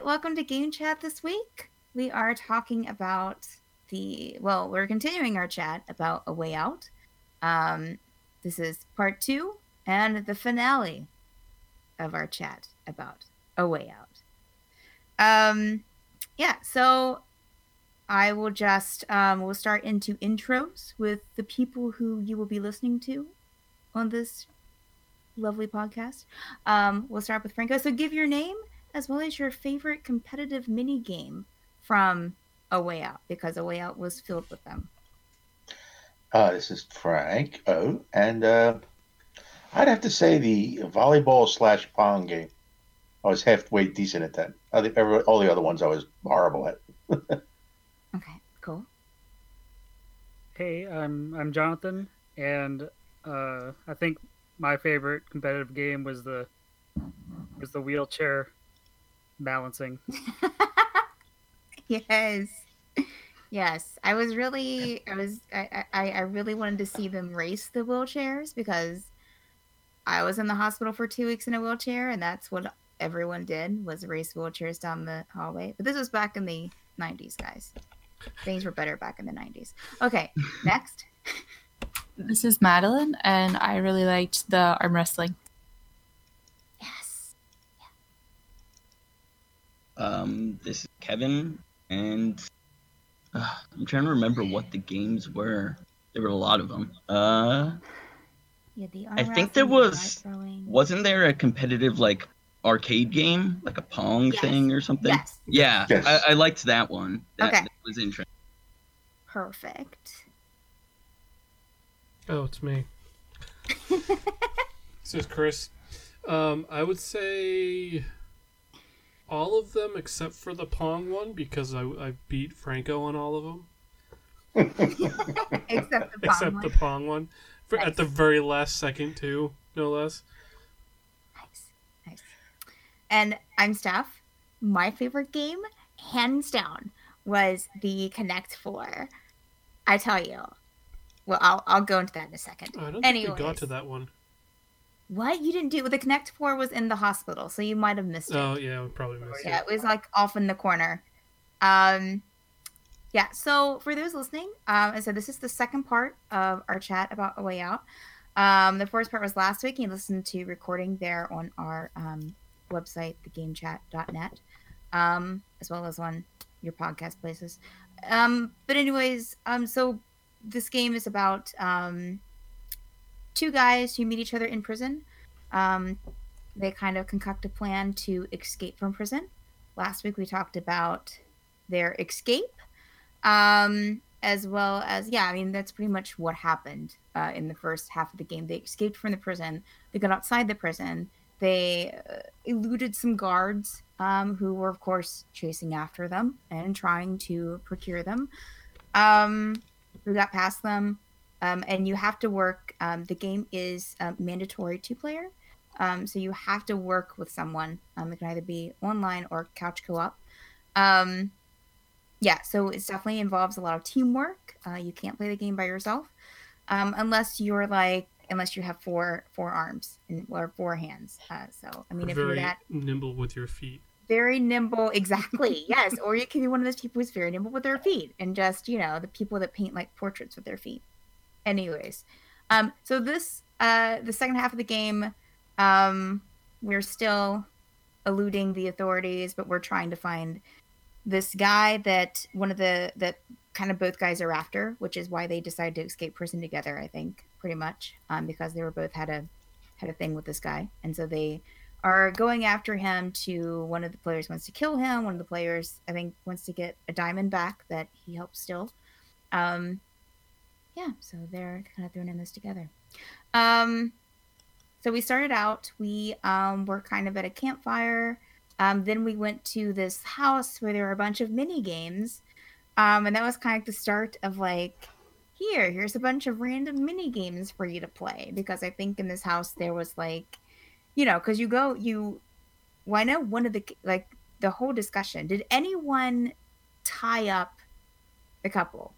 right, welcome to Game Chat this week. We are talking about we're continuing our chat about A Way Out. This is part 2 and the finale of our chat about A Way Out. So I will just, we'll start into intros with the people who you will be listening to on this lovely podcast. We'll start with Franco. So give your name as well as your favorite competitive mini game from A Way Out, because A Way Out was filled with them. This is Frank. And I'd have to say the volleyball/pong game. I was halfway decent at that. All the other ones I was horrible at. Okay, cool. Hey, I'm Jonathan, and I think my favorite competitive game was the wheelchair balancing. Yes. I really wanted to see them race the wheelchairs because I was in the hospital for 2 weeks in a wheelchair, and that's what everyone did, was race wheelchairs down the hallway. But this was back in the 90s, guys. Things were better back in the 90s. Okay, next. This is Madeline, and I really liked the arm wrestling. Yes. This is Kevin, and I'm trying to remember what the games were. There were a lot of them. I think there wasn't there a competitive arcade game, like a Pong thing or something? Yes. Yeah, yes. I liked that one. That was interesting. Perfect. Oh, it's me. This is Chris. I would say all of them except for the Pong one, because I beat Franco on all of them. Except the Pong one. Nice. At the very last second, too, no less. Nice. And I'm Steph. My favorite game, hands down, was the Connect 4. I tell you. Well, I'll go into that in a second. I don't think we got to that one. What? You didn't do it? Well, the Connect 4 was in the hospital, so you might have missed it. Oh, yeah, we probably missed it. Yeah, it was off in the corner. So for those listening, so this is the second part of our chat about A Way Out. The first part was last week. You listened to recording there on our website, thegamechat.net, as well as on your podcast places. But anyways, so this game is about two guys who meet each other in prison. They kind of concoct a plan to escape from prison. Last week we talked about their escape, as well as, that's pretty much what happened in the first half of the game. They escaped from the prison. They got outside the prison. They eluded some guards who were, of course, chasing after them and trying to procure them. We got past them, and you have to work. The game is mandatory 2-player, so you have to work with someone. It can either be online or couch co-op. So it definitely involves a lot of teamwork. You can't play the game by yourself, unless you have four arms or 4 hands. If you're that nimble with your feet. Very nimble, exactly. Yes, or you can be one of those people who's very nimble with their feet, and just the people that paint portraits with their feet. Anyways, so this the second half of the game, we're still eluding the authorities, but we're trying to find this guy that kind of both guys are after, which is why they decided to escape prison together. I think pretty much because they were both had a thing with this guy, and so they are going after him. One of the players wants to kill him. One of the players, I think, wants to get a diamond back that he helped steal. So they're kind of throwing in this together. So we started out, we were kind of at a campfire. Then we went to this house where there were a bunch of mini games. And that was kind of the start of here's a bunch of random mini games for you to play. Because I think in this house there was because I know one of the whole discussion, did anyone tie up the couple?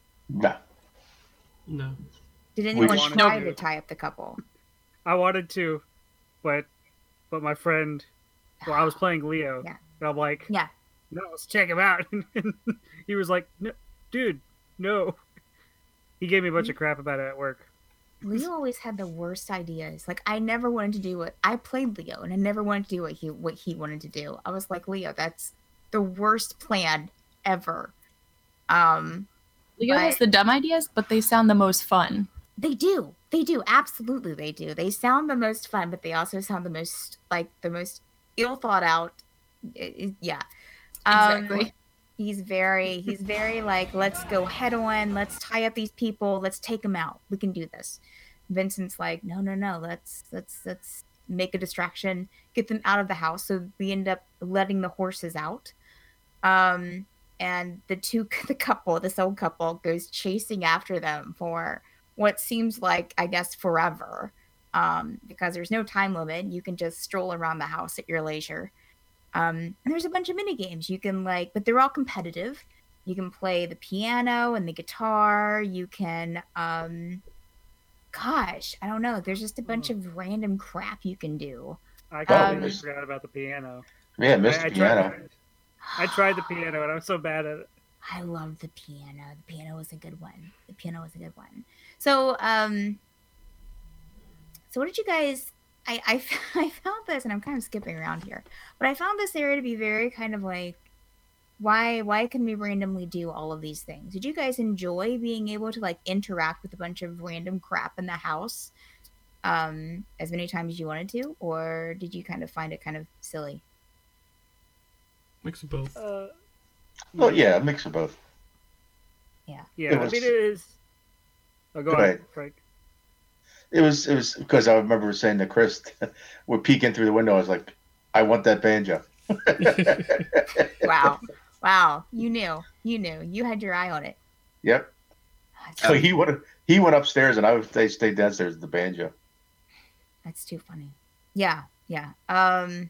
No. Did anyone try to tie up the couple? I wanted to, but my friend, I was playing Leo. Yeah. And I'm like, Yeah. no, let's check him out. And he was like, no, dude, no. He gave me a bunch of crap about it at work. Leo always had the worst ideas. Like, I never wanted to do what I played Leo, and I never wanted to do what he wanted to do. I was like, Leo, that's the worst plan ever. Leo has the dumb ideas, but they sound the most fun. They do. Absolutely, they do. They sound the most fun, but they also sound the most ill thought out. Yeah. Exactly. He's very like, let's go head on. Let's tie up these people. Let's take them out. We can do this. Vincent's like, no. Let's make a distraction. Get them out of the house. So we end up letting the horses out. And this old couple goes chasing after them for what seems like, I guess, forever. Because there's no time limit. You can just stroll around the house at your leisure. And there's a bunch of mini games you can but they're all competitive. You can play the piano and the guitar. You can, gosh, I don't know. There's just a bunch of random crap you can do. I completely forgot about the piano. Yeah, missed the piano. I tried the piano and I'm so bad at it. I love the piano. The piano was a good one. So, so what did you guys? I found this, and I'm kind of skipping around here, but I found this area to be very kind of like, why can we randomly do all of these things? Did you guys enjoy being able to interact with a bunch of random crap in the house, as many times as you wanted to, or did you kind of find it kind of silly? Mix of both. Well, yeah, a mix of both. Yeah. Yeah, I mean, it is. Oh, go ahead, Frank. It was because I remember saying to Chris, we're peeking through the window. I was like, I want that banjo. Wow. You knew. You had your eye on it. Yep. So he went upstairs, and they stayed downstairs with the banjo. That's too funny. Yeah. I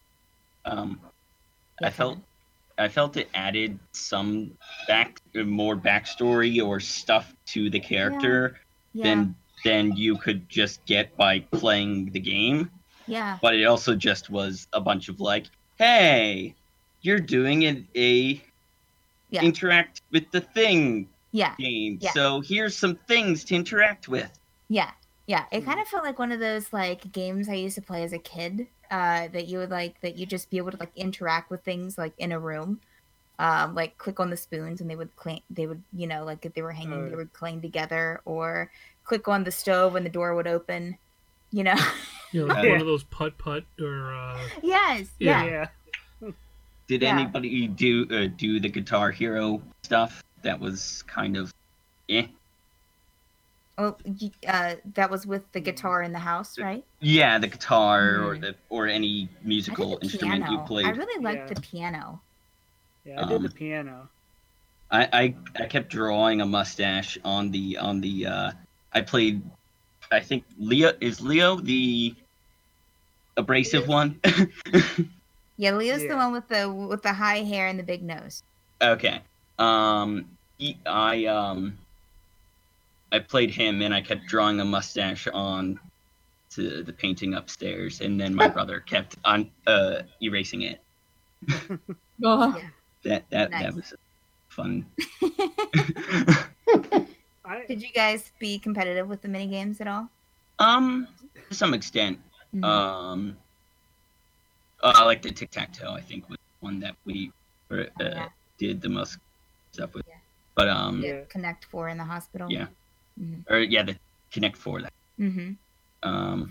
felt it added some more backstory or stuff to the character than you could just get by playing the game. Yeah. But it also just was a bunch of hey, you're doing interact with the thing game. Yeah. So here's some things to interact with. Yeah. It kind of felt like one of those games I used to play as a kid, that you would that you just be able to interact with things in a room. Click on the spoons and they would if they were hanging, they would clang together, or click on the stove and the door would open, Yeah, one of those putt or. Yes. Yeah. Did anybody do the Guitar Hero stuff? That was kind of, Oh, that was with the guitar in the house, right? Yeah, the guitar or any musical instrument you played. I really liked the piano. Yeah, I did the piano. I kept drawing a mustache on the I played, I think Leo the abrasive one. Yeah, Leo's the one with the high hair and the big nose. Okay. I played him and I kept drawing a mustache on to the painting upstairs, and then my brother kept on erasing it. Oh. That was fun. Did you guys be competitive with the mini games at all? To some extent. Mm-hmm. I like the tic-tac-toe, I think, was one that we did the most stuff with. Yeah. But Connect 4 in the hospital. Yeah. Mm-hmm. Or the Connect 4. Mm-hmm.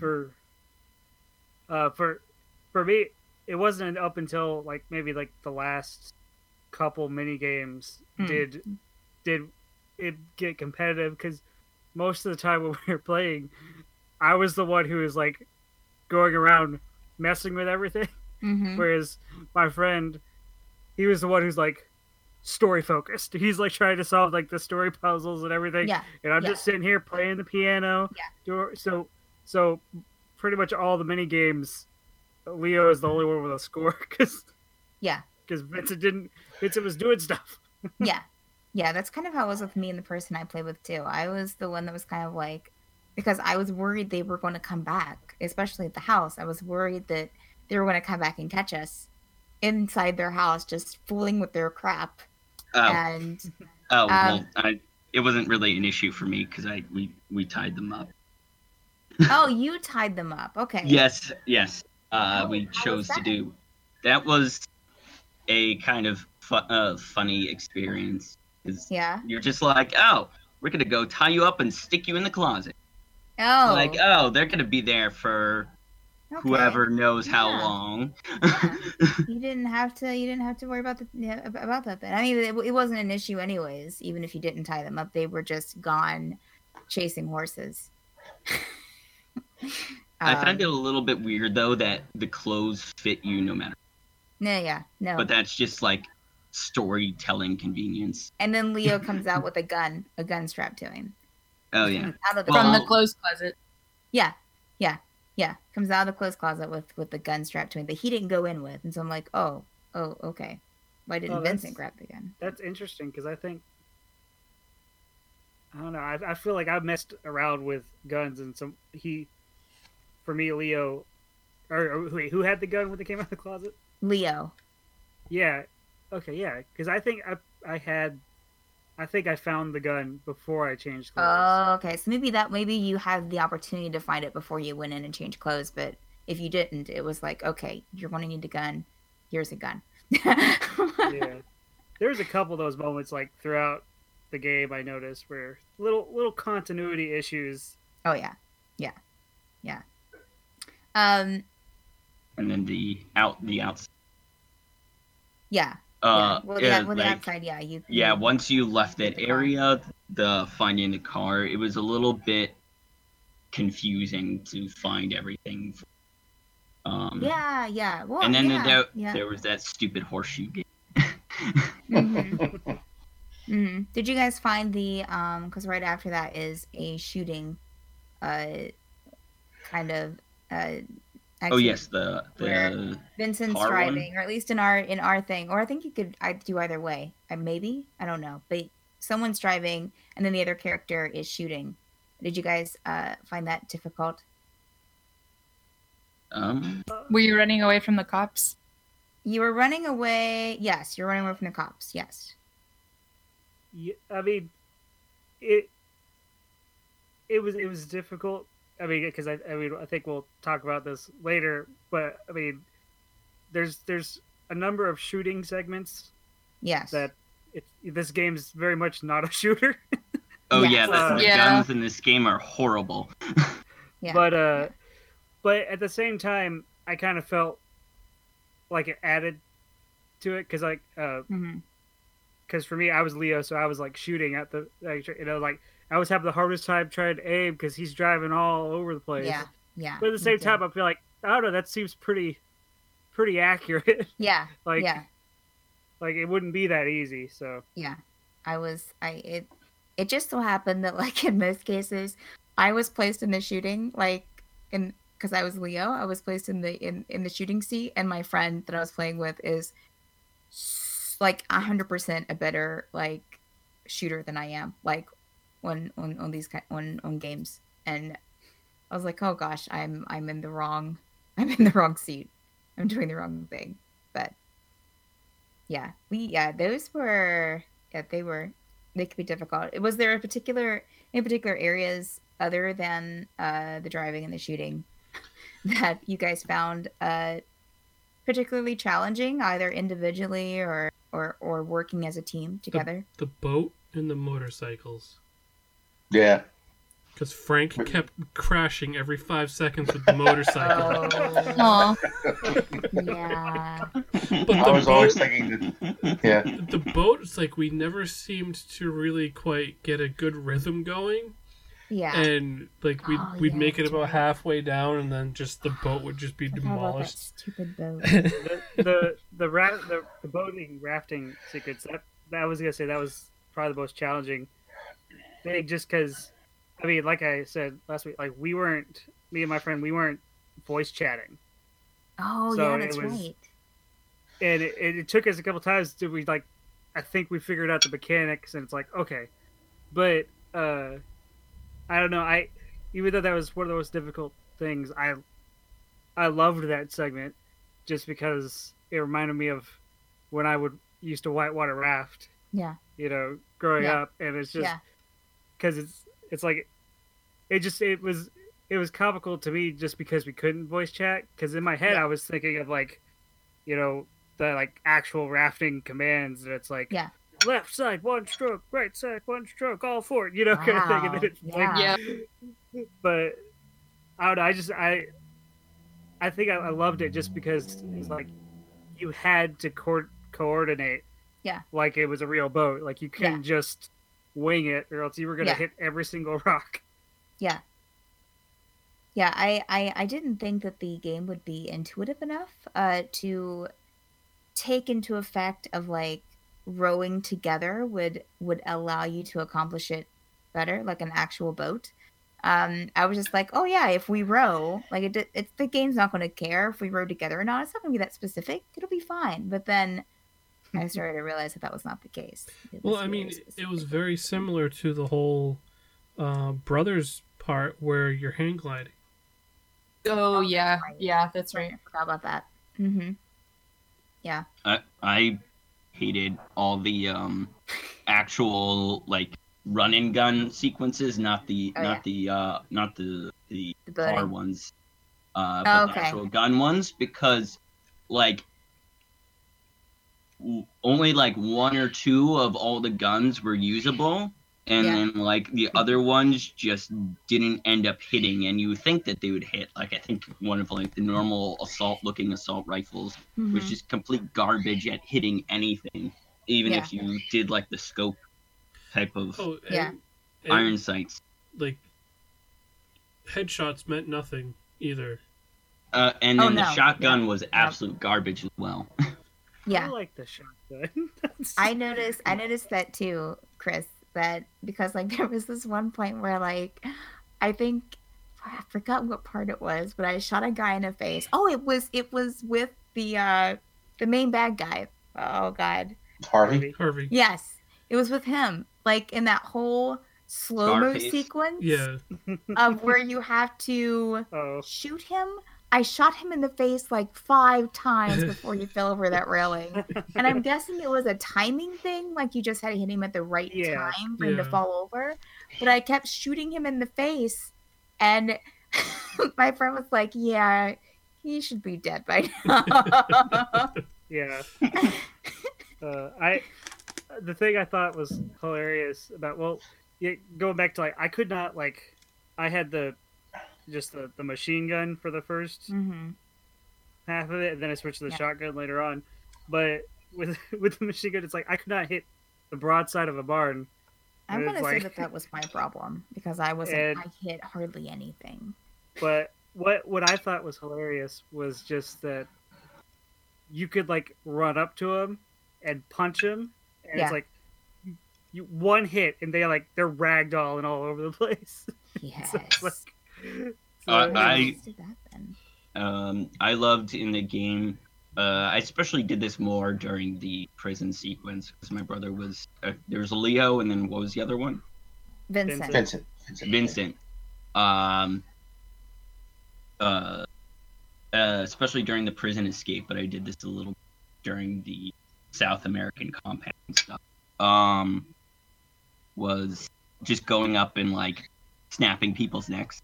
For me, it wasn't up until maybe the last couple mini games did it get competitive, because most of the time when we were playing, I was the one who was going around messing with everything, whereas my friend, he was the one who's story focused. He's trying to solve the story puzzles and everything, and I'm just sitting here playing the piano. So pretty much all the mini games, Leo is the only one with a score, because Vincent was doing stuff. Yeah, that's kind of how it was with me and the person I played with too. I was the one that was kind of because I was worried they were going to come back, especially at the house. I was worried that they were going to come back and catch us. inside their house, just fooling with their crap. Oh. And it wasn't really an issue for me because we tied them up. Oh, you tied them up. Okay. Yes. We how chose was to that? do. That was a kind of funny experience. 'Cause Yeah. you're just like, oh, we're gonna go tie you up and stick you in the closet. Oh. Like, oh, they're gonna be there for okay. whoever knows how Yeah. long. Yeah. You didn't have to worry about about that then. I mean, it wasn't an issue anyways. Even if you didn't tie them up, they were just gone chasing horses. I find it a little bit weird though that the clothes fit you no matter. No. But that's just like storytelling convenience. And then Leo comes out with a gun strapped to him. Oh yeah. Out of the From the Well- clothes closet. Yeah. Comes out of the clothes closet with the gun strapped to him that he didn't go in with. And so I'm like, oh, okay. Why didn't Oh, Vincent grab the gun? That's interesting because I don't know. I feel like I've messed around with guns and for me, Leo, or wait, who had the gun when they came out of the closet? Leo. Yeah. Okay. Yeah. Because I think I found the gun before I changed clothes. Oh, okay. So maybe you had the opportunity to find it before you went in and changed clothes, but if you didn't, it was like, okay, you're going to need a gun. Here's a gun. Yeah. There's a couple of those moments like throughout the game I noticed where little continuity issues. Oh yeah. And then the outside. Yeah. Well, the outside, yeah. Once you left that the car. area, the finding the car, it was a little bit confusing to find everything. Yeah. Well, and then yeah. there was that stupid horseshoe game. Mm-hmm. Did you guys find the because right after that is a shooting kind of Oh yes, where the Vincent's car driving, one? or at least in our thing, or I think I'd do either way. Maybe, I don't know, but someone's driving and then the other character is shooting. Did you guys find that difficult? Were you running away from the cops? You were running away. Yes, you're running away from the cops. Yes. Yeah, I mean, it was difficult. I mean, because I think we'll talk about this later. But I mean, there's a number of shooting segments. Yes. That this game's very much not a shooter. Oh Yes. the guns in this game are horrible. Yeah. But at the same time, I kind of felt like it added to it because because for me, I was Leo, so I was like shooting at the I was having the hardest time trying to aim because he's driving all over the place. Yeah. But at the same time, I feel like I don't know. That seems pretty accurate. Yeah. Like yeah. Like it wouldn't be that easy. So Yeah. It just so happened that like in most cases, I was placed in the shooting because I was Leo. I was placed in the shooting seat, and my friend that I was playing with is like 100% a better like shooter than I am. Like on these on games, and I was like, oh gosh, I'm in the wrong seat. I'm doing the wrong thing. But they could be difficult. Was there any particular areas other than the driving and the shooting that you guys found particularly challenging, either individually or working as a team together? The boat and the motorcycles. Yeah. Because Frank kept crashing every 5 seconds with the motorcycle. Aw. Yeah. But I was always thinking that. Yeah. The boat, it's like we never seemed to really quite get a good rhythm going. Yeah. And like we'd make it about halfway down, and then just the boat would just be I forgot about that demolished. stupid boat. the boating rafting secrets that I was gonna say that was probably the most challenging thing, just because I mean, like I said last week, like me and my friend, we weren't voice chatting. Oh So yeah, it that's was- right. And it took us a couple times to I think we figured out the mechanics, and it's like okay, but I don't know. Even though that was one of the most difficult things, I loved that segment just because reminded me of when I used to whitewater raft. Yeah. Growing up, and it's just because it's like it was comical to me just because we couldn't voice chat. Because in my head, I was thinking of like, the like actual rafting commands, and it's like left side 1 stroke, right side 1 stroke, all forward, kind of thing. And then it's like, but I don't know. I think I loved it just because it's like you had to coordinate. Yeah. Like it was a real boat. Like you couldn't just wing it, or else you were gonna hit every single rock. Yeah. Yeah, I didn't think that the game would be intuitive enough to take into effect of like rowing together would allow you to accomplish it better, like an actual boat. I was just like, oh yeah, if we row, like it's the game's not going to care if we row together or not. It's not going to be that specific. It'll be fine. But then I started to realize that was not the case. Well, I mean, it was very similar to the whole brothers part where you're hang gliding. Oh yeah, yeah, that's right. I forgot about that. Mm-hmm. Yeah. I hated all the actual like run and gun sequences, not the car ones, but the actual gun ones, because like only like 1 or 2 of all the guns were usable, and then like the other ones just didn't end up hitting, and you think that they would hit. Like I think one of like the normal assault rifles was just complete garbage at hitting anything, even if you did like the scope type of iron sights. Like headshots meant nothing either. And then the shotgun was absolute garbage as well. Yeah, I like the shotgun. I noticed that too, Chris. That because like there was this one point where like I forgot what part it was, but I shot a guy in the face. Oh, it was with the main bad guy. Oh God, Harvey. Yes, it was with him. Like in that whole slow-mo sequence of where you have to shoot him. I shot him in the face like 5 times before he fell over that railing. And I'm guessing it was a timing thing, like you just had to hit him at the right time for him to fall over. But I kept shooting him in the face, and my friend was like, yeah, he should be dead by now. Yeah. The thing I thought was hilarious about, going back to like, I could not like, I had the machine gun for the first half of it, and then I switched to the shotgun later on. But with the machine gun, it's like I could not hit the broadside of a barn. I'm gonna say that was my problem because I hit hardly anything. But what I thought was hilarious was just that you could like run up to him and punch him, and it's like you one hit and they're ragdolling all over the place. Yes. I loved in the game. I especially did this more during the prison sequence because my brother was there was Leo, and then what was the other one? Vincent. Especially during the prison escape, but I did this a little during the South American compound stuff. Was just going up and like snapping people's necks.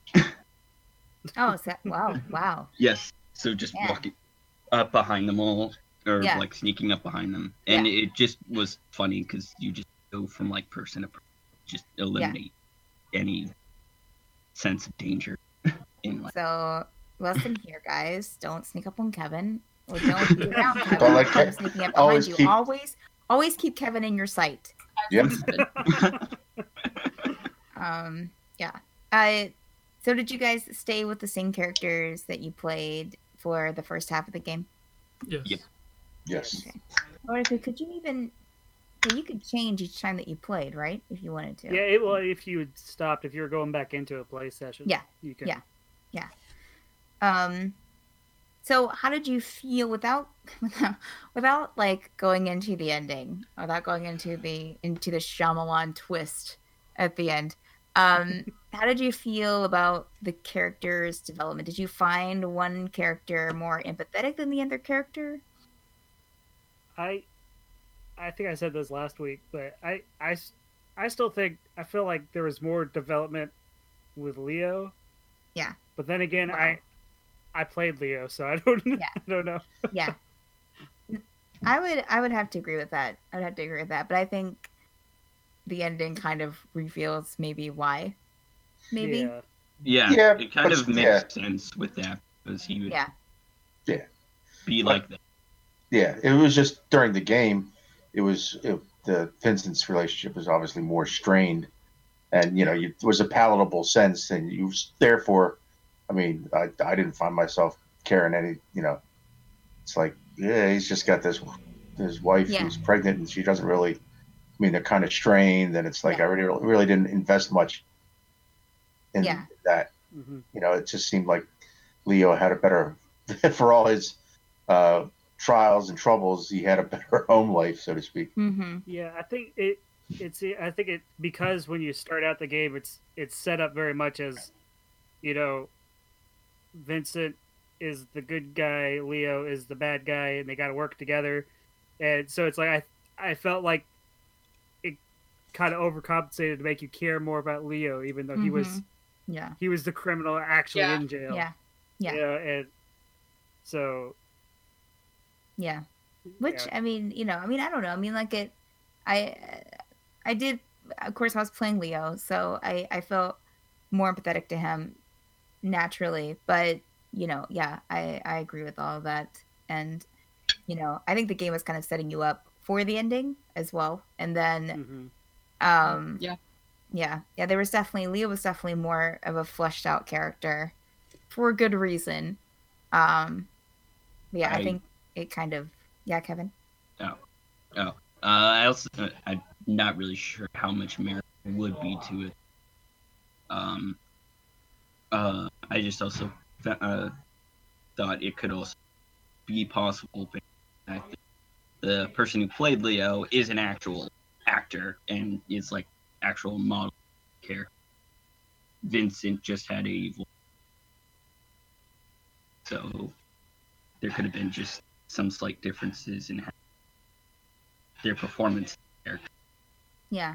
Wow. Yes. So just walking up behind them all, or like sneaking up behind them. And it just was funny because you just go from like person to person, just eliminate any sense of danger in life. So lesson here, guys, don't sneak up on Kevin. Or don't be around Kevin. Don't let Kevin sneaking up behind you. Always keep Kevin in your sight. Yep. So did you guys stay with the same characters that you played for the first half of the game? Yes. Yep. Yes. Okay. Or could you even? You could change each time that you played, right? If you wanted to. Yeah. If you had stopped, if you were going back into a play session. Yeah. You could. Yeah. So how did you feel without like going into the ending, without going into the Shyamalan twist at the end? How did you feel about the character's development? Did you find one character more empathetic than the other character? I think I said this last week, but I still think I feel like there was more development with Leo. Yeah. But then again, Wow. I played Leo, so I don't Yeah. I don't know. Yeah. I would have to agree with that. I would have to agree with that, but I think the ending kind of reveals maybe why. Maybe. Yeah. It kind of makes sense with that because he would be like that. Yeah, it was just during the game. The Vincent's relationship was obviously more strained, and it was a palatable sense, and you therefore, I mean, I didn't find myself caring any. It's like, yeah, he's just got his wife who's pregnant, and she doesn't really. I mean, they're kind of strained, and it's like I really didn't invest much in that. Mm-hmm. It just seemed like Leo had a better, for all his trials and troubles, he had a better home life, so to speak. Mm-hmm. Yeah, I think it because when you start out the game, it's set up very much as, Vincent is the good guy, Leo is the bad guy, and they got to work together, and so it's like I felt like it kind of overcompensated to make you care more about Leo, even though he was the criminal actually in jail. And so. Yeah. Which, I mean, I don't know. I mean, like I did, of course, I was playing Leo, so I felt more empathetic to him naturally. But, I agree with all of that. And, I think the game was kind of setting you up for the ending as well. And then, there was Leo was definitely more of a fleshed out character for good reason. I think it kind of, Kevin. I also I'm not really sure how much merit would be to it. I just also thought it could also be possible that the person who played Leo is an actual actor and is like actual model character. Vincent just had a voice, so there could have been just some slight differences in their performance there. Yeah.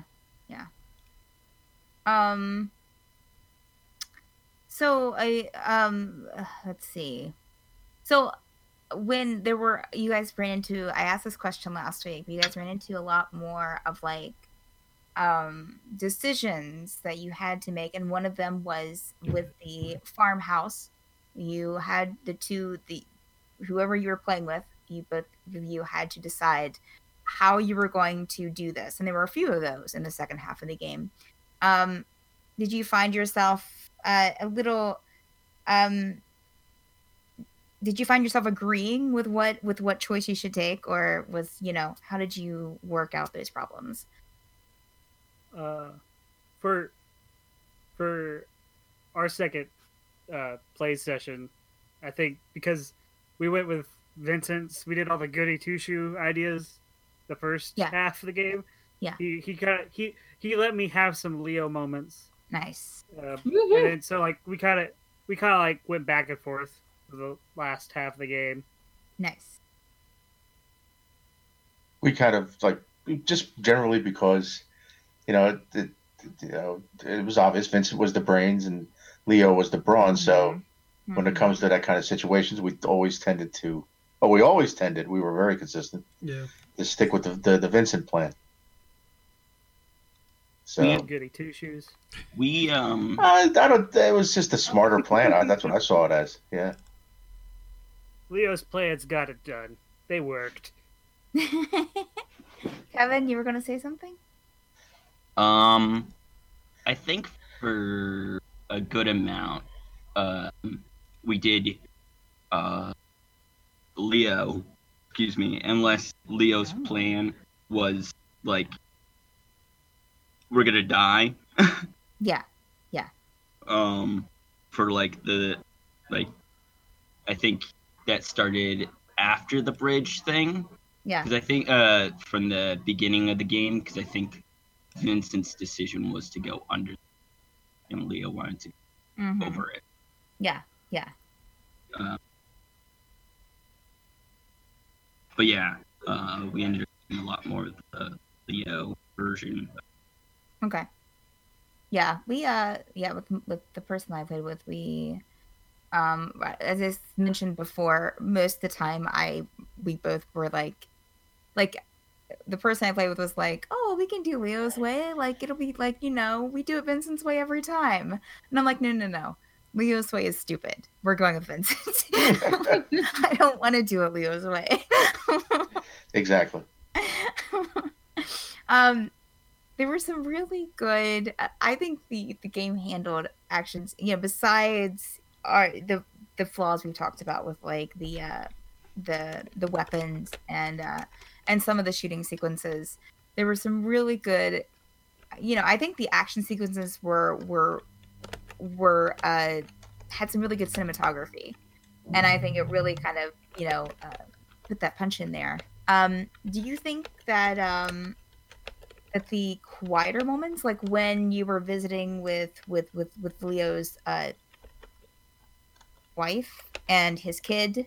So let's see. So when you guys ran into, I asked this question last week, but you guys ran into a lot more of like decisions that you had to make, and one of them was with the farmhouse. You had whoever you were playing with, you had to decide how you were going to do this, and there were a few of those in the second half of the game. Did you find yourself a little? Did you find yourself agreeing with what choice you should take, or was how did you work out those problems? For our second play session, I think because we went with Vincent's, we did all the goody two shoe ideas the first half of the game. Yeah, he let me have some Leo moments. Nice. And then, so like we kind of like went back and forth for the last half of the game. Nice. We kind of like just generally because it was obvious Vincent was the brains and Leo was the brawn. So when it comes to that kind of situations, we always tended, we were very consistent. Yeah. To stick with the Vincent plan. So goody two shoes. We I don't. It was just a smarter plan. That's what I saw it as. Yeah. Leo's plans got it done. They worked. Kevin, you were going to say something? I think for a good amount, we did Leo, unless Leo's plan was like we're gonna die. Yeah. For I think that started after the bridge thing. Yeah. Because I think from the beginning of the game, because I think Vincent's decision was to go under, and Leo wanted to go over it. Yeah. But yeah, we ended up doing a lot more of the Leo version. Okay. Yeah, we with the person I played with, we as I mentioned before, most of the time we both were like the person I played with was like, oh, we can do Leo's way, like it'll be like, we do it Vincent's way every time. And I'm like, no. Leo's way is stupid. We're going with Vincent. I don't want to do it Leo's way. Exactly. There were some really good. I think the game handled actions. Besides the flaws we talked about with like the weapons and some of the shooting sequences, there were some really good. I think the action sequences were had some really good cinematography, and I think it really kind of put that punch in there. Do you think that that the quieter moments, like when you were visiting with Leo's wife and his kid,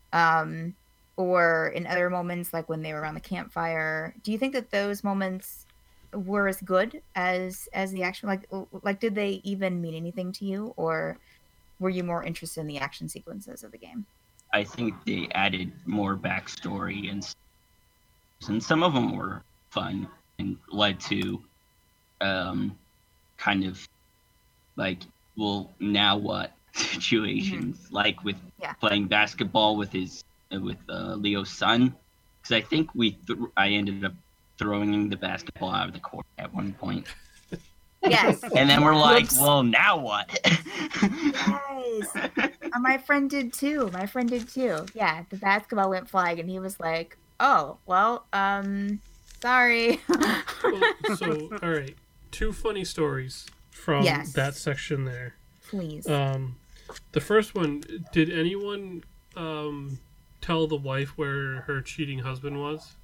or in other moments like when they were around the campfire, do you think that those moments were as good as the action? Like did they even mean anything to you, or were you more interested in the action sequences of the game? I think they added more backstory and some of them were fun and led to kind of like, well, now what situations, like with playing basketball with Leo's son, because I think I ended up throwing the basketball out of the court at one point. Yes. And then we're like, well, now what? Yes. My friend did too. Yeah, the basketball went flying, and he was like, "Oh, well, sorry." So, all right, 2 funny stories from that section there. Please. The first one, did anyone tell the wife where her cheating husband was?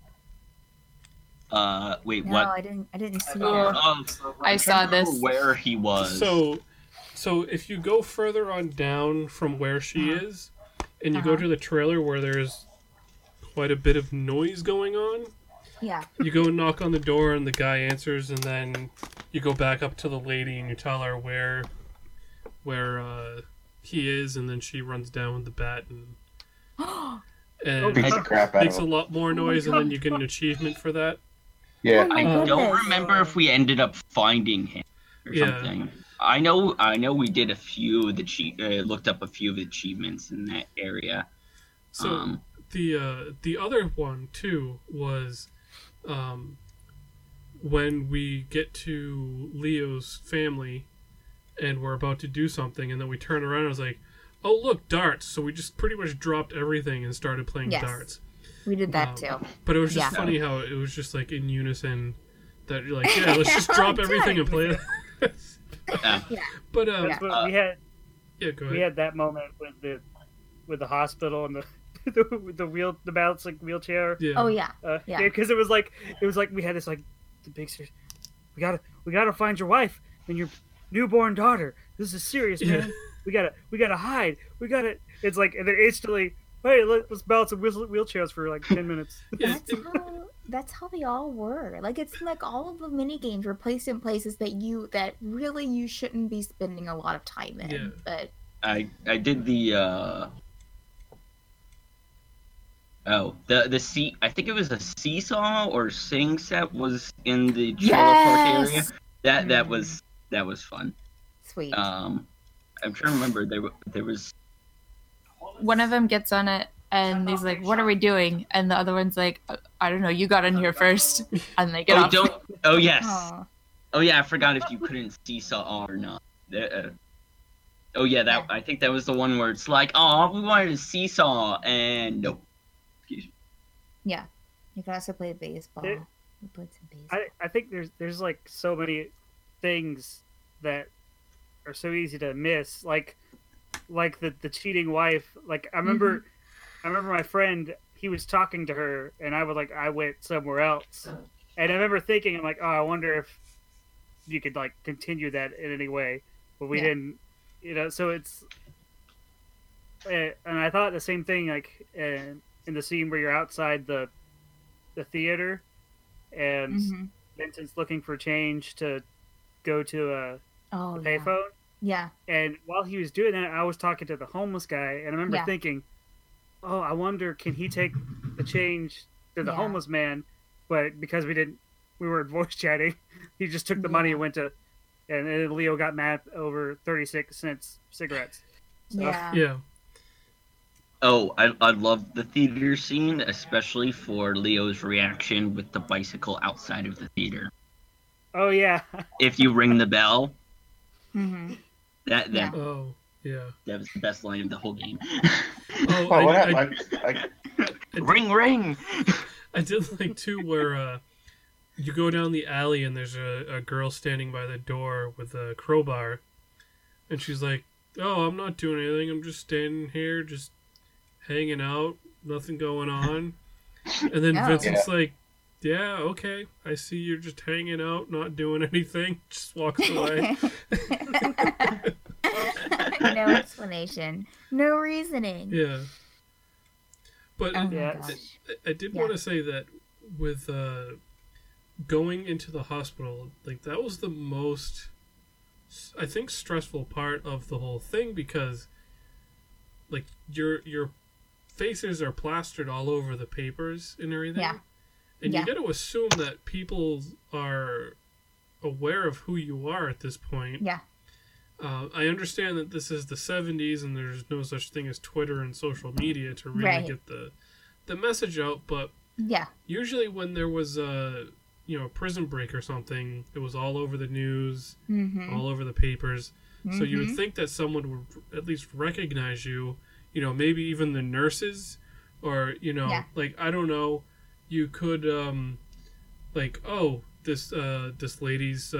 Wait, no, what? I didn't see that. I saw this. Where he was. So if you go further on down from where she is, and you go to the trailer where there's quite a bit of noise going on, you go and knock on the door, and the guy answers, and then you go back up to the lady, and you tell her where he is, and then she runs down with the bat and Beats the crap out makes of a him. lot more noise, and then you get an achievement for that. Yeah. Oh my I goodness. don't remember if we ended up finding him or something. I know we did a few of the looked up a few of the achievements in that area. So the other one too was when we get to Leo's family and we're about to do something, and then we turn around and I was like, oh look, darts. So we just pretty much dropped everything and started playing darts. We did that too. But it was just funny how it was just like in unison that you're like, yeah, let's just drop everything and play it. But we had go ahead. We had that moment with the hospital and the bouncing wheelchair. Yeah. Oh yeah. Because it was like we had this like the big series. We gotta find your wife and your newborn daughter. This is serious, man. We gotta hide. It's like, and then instantly, hey, let's bounce some wheelchairs for like 10 minutes. That's how they all were. Like, it's like all of the mini games were placed in places that really you shouldn't be spending a lot of time in. Yeah. But I did the I think it was a seesaw or sing set was in the trailer park area. That was fun. Sweet. I'm trying to remember there was One of them gets on it and he's like, what are we doing? And the other one's like, I don't know, you got in here first. And they get off. Oh yes. Aww. Oh yeah, I forgot if you couldn't seesaw or not. Oh yeah, I think that was the one where it's like, oh, we wanted a seesaw, and nope. Excuse me. Yeah, you can also play baseball. We played some baseball. I think there's like so many things that are so easy to miss, like the cheating wife. Like I remember my friend, he was talking to her, and I went somewhere else, and I remember thinking, I'm like, oh, I wonder if you could like continue that in any way, but we didn't, So it's, and I thought the same thing, like in the scene where you're outside the the theater, and Vincent's looking for change to go to a payphone. Yeah. And while he was doing that, I was talking to the homeless guy, and I remember thinking, "Oh, I wonder can he take the change to the homeless man?" But because we weren't voice chatting, he just took the money and went to, and then Leo got mad over 36-cent cigarettes. So. Yeah. Oh, I love the theater scene, especially for Leo's reaction with the bicycle outside of the theater. Oh yeah. If you ring the bell. That that was the best line of the whole game. Ring. I did like too where you go down the alley and there's a girl standing by the door with a crowbar, and she's like, "Oh, I'm not doing anything. I'm just standing here, just hanging out. Nothing going on." And then Vincent's like, "Yeah, okay. I see you're just hanging out, not doing anything." Just walks away. No explanation. No reasoning. Yeah. But I did want to say that with going into the hospital, like that was the most, I think, stressful part of the whole thing, because like your faces are plastered all over the papers and everything. Yeah. And you got to assume that people are aware of who you are at this point. Yeah. I understand that this is the 70s and there's no such thing as Twitter and social media to really get the message out, but usually when there was a prison break or something, it was all over the news, all over the papers. So you would think that someone would at least recognize you, maybe even the nurses, or like, I don't know, you could like, oh, this lady's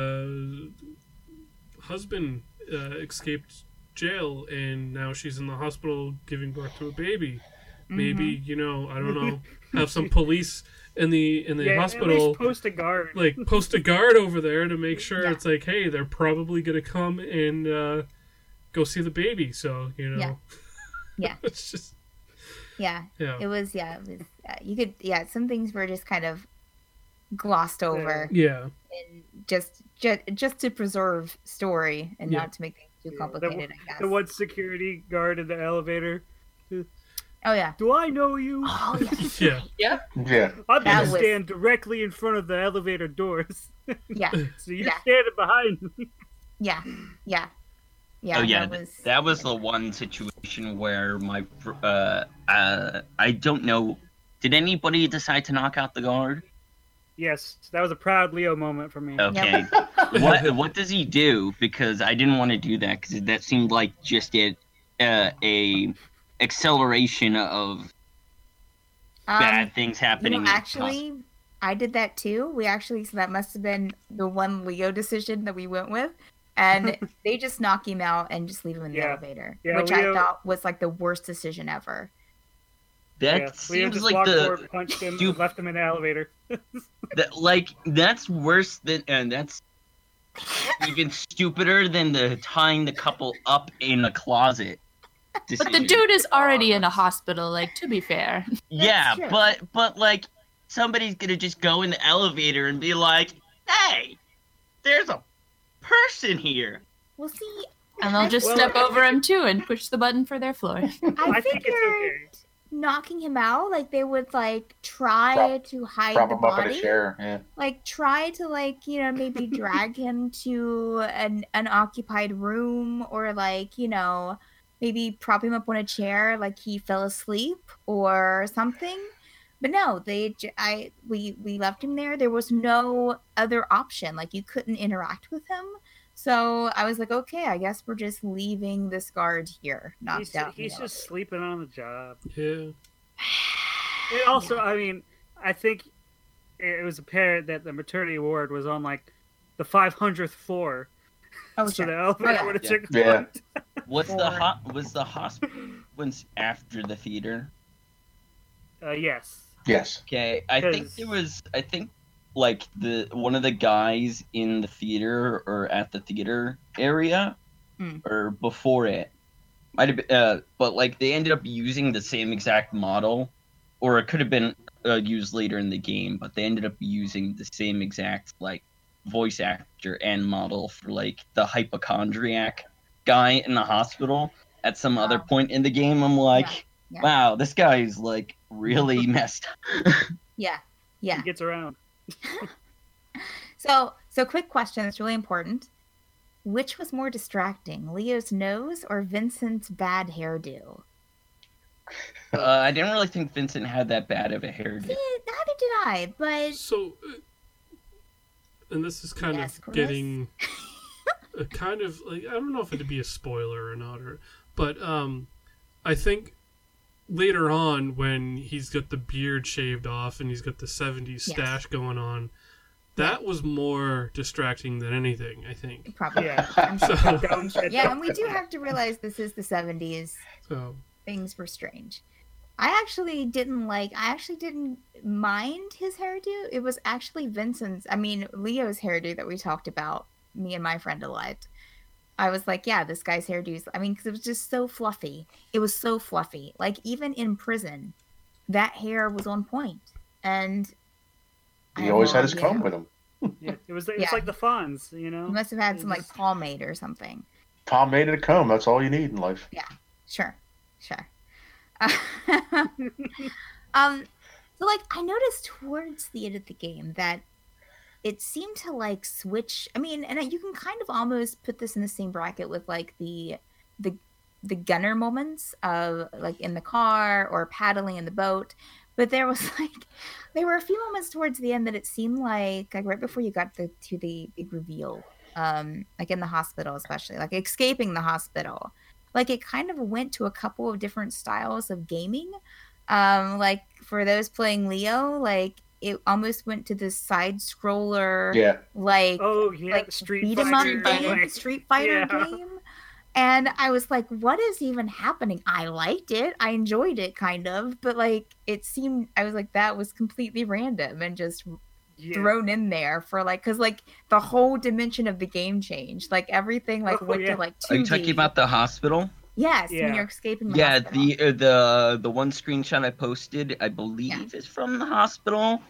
husband escaped jail and now she's in the hospital giving birth to a baby. Maybe I don't know, have some police in the hospital, at least post a guard, post a guard over there to make sure it's like, hey, they're probably gonna come and go see the baby. So it's just it was you could some things were just kind of glossed over and just to preserve story and not to make things too complicated. I guess the one security guard in the elevator. Oh yeah. Do I know you? Oh yeah. I'm gonna stand directly in front of the elevator doors. Yeah. So you're standing behind me. Yeah. Oh yeah, that was the one situation where my I don't know. Did anybody decide to knock out the guard? Yes, that was a proud Leo moment for me. Okay. What does he do? Because I didn't want to do that, because that seemed like just a acceleration of bad things happening. Actually, I did that too. So that must have been the one Leo decision that we went with. And they just knock him out and just leave him in the elevator, which Leo, I thought was like the worst decision ever. That seems like the punched him, left him in the elevator. That's worse than, and that's even stupider than the tying the couple up in a closet decision. But the dude is already in a hospital, to be fair. Yeah, but like, somebody's gonna just go in the elevator and be like, hey, there's a person here. Well, see, and they'll just step over him too and push the button for their floor. I think it's okay. Knocking him out, they would try to hide the body, up in a chair. Try to maybe drag him to an unoccupied room, or maybe prop him up on a chair like he fell asleep or something. But no, we left him there. There was no other option. You couldn't interact with him. So I was like, okay, I guess we're just leaving this guard here. He's just sleeping on the job. Yeah. And also, I mean, I think it was apparent that the maternity ward was on the 500th floor. Oh, so the elevator would have took Was the hospital after the theater? Yes. Yes. Okay, I think one of the guys in the theater or at the theater area or before it might have been, but they ended up using the same exact model, or it could have been used later in the game, but they ended up using the same exact like voice actor and model for like the hypochondriac guy in the hospital at some other point in the game. I'm like, wow, this guy is like really messed up. Yeah. He gets around. So quick question that's really important. Which was more distracting, Leo's nose or Vincent's bad hairdo? I didn't really think Vincent had that bad of a hairdo. Neither did I, but... So, and this is kind of Chris? Getting a kind of, like, I don't know if it'd be a spoiler or not, but I think later on when he's got the beard shaved off and he's got the 70s stash going on, that was more distracting than anything, I think. Probably. Yeah. And we do have to realize this is the 70s. So things were strange. I actually didn't mind his hairdo. It was actually Leo's hairdo that we talked about, me and my friend a lot. I was like, yeah, this guy's hairdo, because it was just so fluffy. It was so fluffy. Like, even in prison, that hair was on point. And he always had his comb with him. Yeah, it was like the Fonz, you know? He must have had some, like, pomade or something. Pomade and a comb, that's all you need in life. Yeah, sure. So, like, I noticed towards the end of the game that it seemed to, like, switch. I mean, and you can kind of almost put this in the same bracket with, like, the gunner moments of, like, in the car or paddling in the boat. But there was, like, there were a few moments towards the end that it seemed like right before you got to the big reveal, like in the hospital especially, like escaping the hospital. Like, it kind of went to a couple of different styles of gaming. Like, for those playing Leo, like, it almost went to this side-scroller, like Street Fighter game. And I was like, what is even happening? I liked it. I enjoyed it, kind of. But, like, it seemed... I was like, that was completely random and just thrown in there for, like... Because, like, the whole dimension of the game changed. Like, everything, like, went to, like, 2D. Are you talking about the hospital? Yes, when you're escaping the hospital. The one screenshot I posted, I believe, is from the hospital.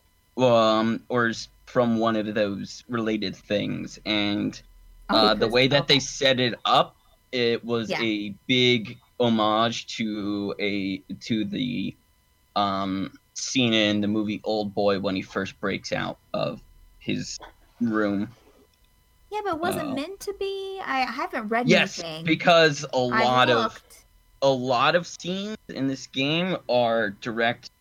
Or is from one of those related things. And... the way that they set it up, it was a big homage to the scene in the movie Old Boy when he first breaks out of his room. Yeah, but was it meant to be? I haven't read anything. Yes, because a lot of scenes in this game are direct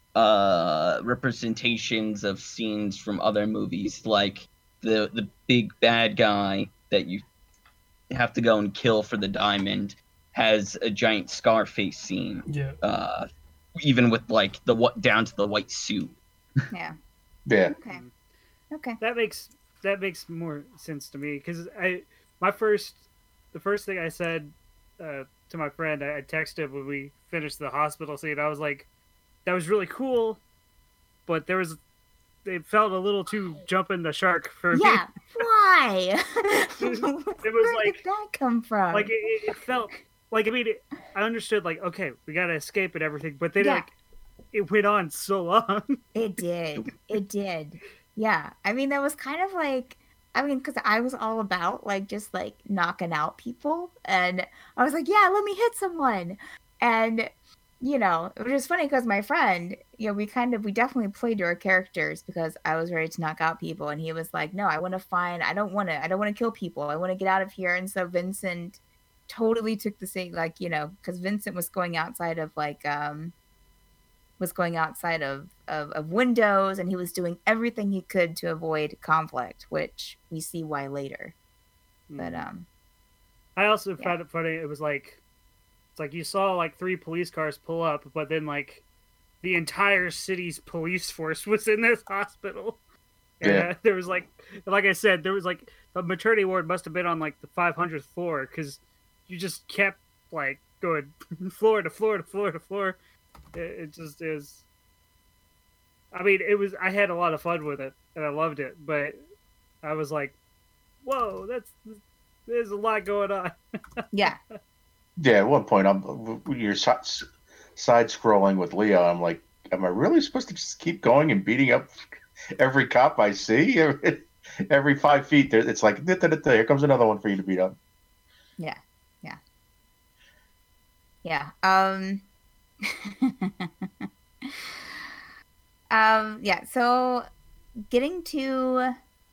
representations of scenes from other movies, like the big bad guy that you have to go and kill for the diamond has a giant Scarface scene. Yeah. Even with like down to the white suit. Yeah. Yeah. Okay. That makes more sense to me because the first thing I said to my friend, I texted when we finished the hospital scene. I was like, that was really cool, but it felt a little too jumping the shark for me. Yeah, why? It was Where like, did that come from? Like it felt like, I mean, I understood like, okay, we gotta escape and everything, but then like it went on so long. It did. Yeah, I mean, that was kind of like, because I was all about like just like knocking out people, and I was like, yeah, let me hit someone, and. You know, it was just funny because my friend, you know, we definitely played to our characters because I was ready to knock out people, and he was like, "No, I don't want to kill people. I want to get out of here." And so Vincent totally took the same, like, you know, because Vincent was going outside of of windows, and he was doing everything he could to avoid conflict, which we see why later. But I also found it funny. It was like. Like you saw like 3 police cars pull up, but then like the entire city's police force was in this hospital. Yeah. There was like I said, there was like the maternity ward must have been on like the 500th floor because you just kept like going floor to floor to floor to floor. It just is. I mean, I had a lot of fun with it and I loved it, but I was like, whoa, there's a lot going on. Yeah. Yeah, at one point you're side scrolling with Leo. I'm like, am I really supposed to just keep going and beating up every cop I see? Every 5 feet, it's like, here comes another one for you to beat up. Yeah. Yeah. So getting to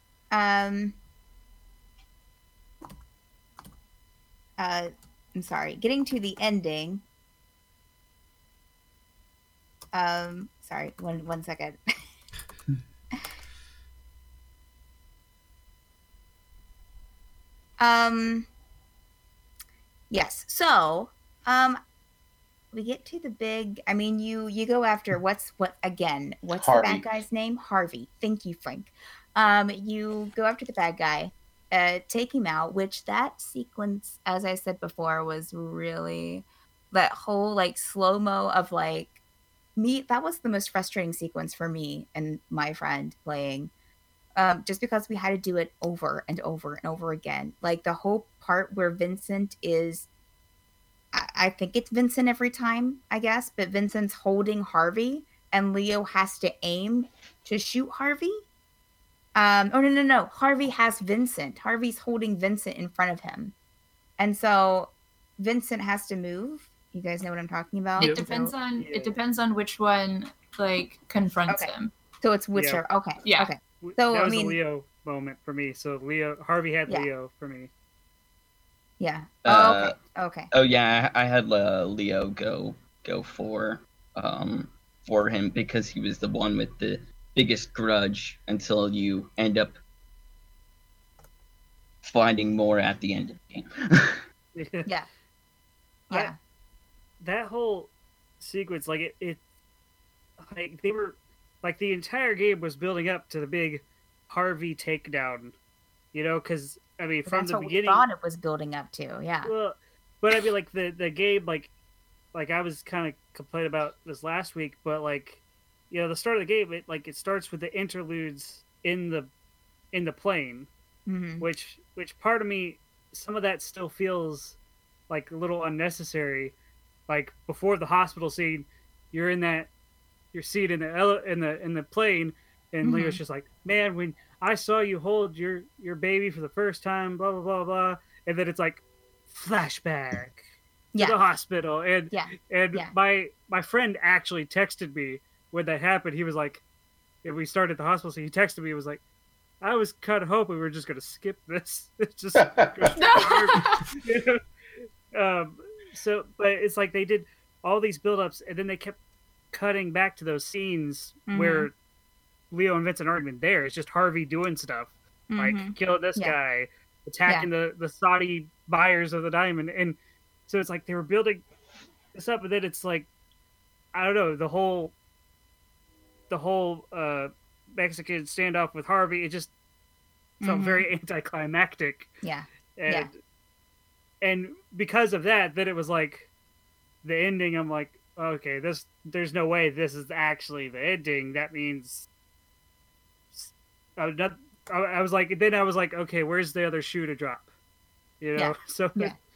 getting to the ending. Sorry, one second. Yes. So, we get to the big. I mean, you go after what's Harvey. The bad guy's name? Harvey. Thank you, Frank. You go after the bad guy, take him out. Which that sequence, as I said before, was really that whole like slow mo of like me. That was the most frustrating sequence for me and my friend playing. Just because we had to do it over and over and over again. Like the whole part where Vincent is, I think it's Vincent every time, I guess, but Vincent's holding Harvey and Leo has to aim to shoot Harvey. No. Harvey has Vincent. Harvey's holding Vincent in front of him. And so Vincent has to move. You guys know what I'm talking about? It depends on which one like confronts him. So it's whichever. Yeah. Okay. Yeah. Okay. So that was a Leo moment for me. So Harvey had Leo for me. Yeah. Okay. Oh yeah, I had Leo go for him because he was the one with the biggest grudge until you end up finding more at the end of the game. Yeah. That whole sequence, like it like they were. Like, the entire game was building up to the big Harvey takedown, you know, because, I mean, from the beginning... we thought it was building up to, yeah. Well, but, I mean, like, the game, like I was kind of complaining about this last week, but, like, you know, the start of the game, it starts with the interludes in the plane, which part of me, some of that still feels, like, a little unnecessary. Like, before the hospital scene, you're in that... your seat in the plane, and Leo's just like, man, when I saw you hold your baby for the first time, blah blah blah blah, and then it's like flashback to the hospital, and my friend actually texted me when that happened. He was like, and we started at the hospital, so he texted me. He was like, I was kind of hoping we were just gonna skip this. It's just so, but it's like they did all these build-ups, and then they kept cutting back to those scenes where Leo and Vincent aren't even there. It's just Harvey doing stuff, like killing this guy, attacking the Saudi buyers of the diamond, and so it's like they were building this up, and then it's like, I don't know, the whole Mexican standoff with Harvey, it just felt very anticlimactic. And because of that, then it was like the ending. I'm like, okay, there's no way this is actually the ending. That means I was like, okay, where's the other shoe to drop? You know, so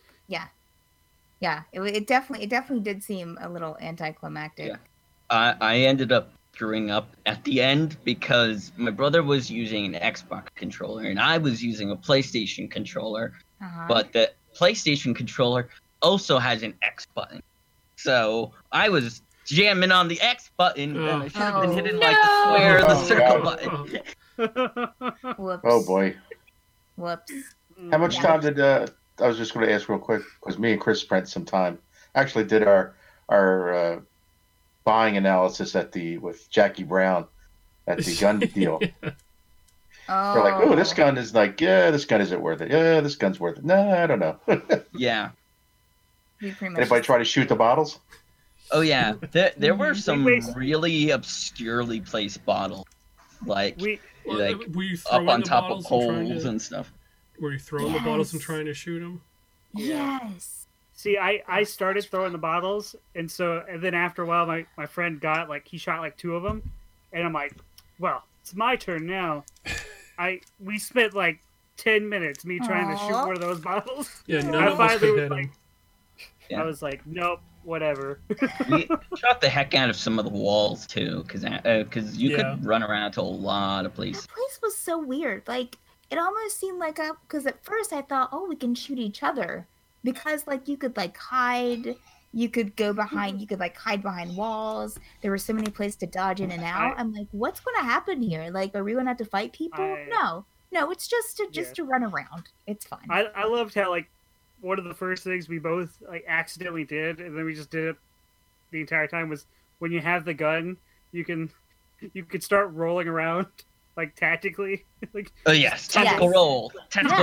it definitely did seem a little anticlimactic. Yeah. I ended up screwing up at the end because my brother was using an Xbox controller and I was using a PlayStation controller, but the PlayStation controller also has an X button. So I was jamming on the X button, and I should have been hitting like the square or the circle button. Whoops. Oh boy. Whoops. How much time did I was just going to ask real quick because me and Chris spent some time. Actually, did our buying analysis with Jackie Brown at the gun deal. Oh. They're like, oh, this gun is like, this gun isn't worth it. Yeah, this gun's worth it. No, I don't know. Yeah. Anybody try to shoot the bottles? Oh yeah, there were some really obscurely placed bottles, like up on top of poles and stuff. Were you throwing the bottles and trying to shoot them? Yes. See, I started throwing the bottles, and then after a while, my friend he shot 2 of them, and I'm like, well, it's my turn now. We spent 10 minutes me trying to shoot one of those bottles. Yeah, none of us could hit him. I was like, nope, whatever. We shot the heck out of some of the walls too, because you could run around to a lot of places. That place was so weird. Like, it almost seemed like because at first I thought, oh, we can shoot each other, because like you could like hide, you could go behind, you could like hide behind walls. There were so many places to dodge in and out. I'm like, what's going to happen here? Like, are we going to have to fight people? No, it's just to run around. It's fine. I loved how like one of the first things we both like accidentally did, and then we just did it the entire time, was when you have the gun, you could start rolling around like tactically. Like, oh yes, tactical roll.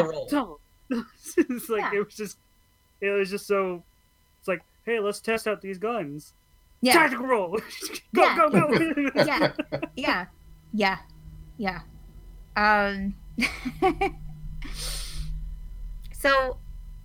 It's like it was just so. It's like, hey, let's test out these guns. Yeah. Tactical roll. Go. Yeah. So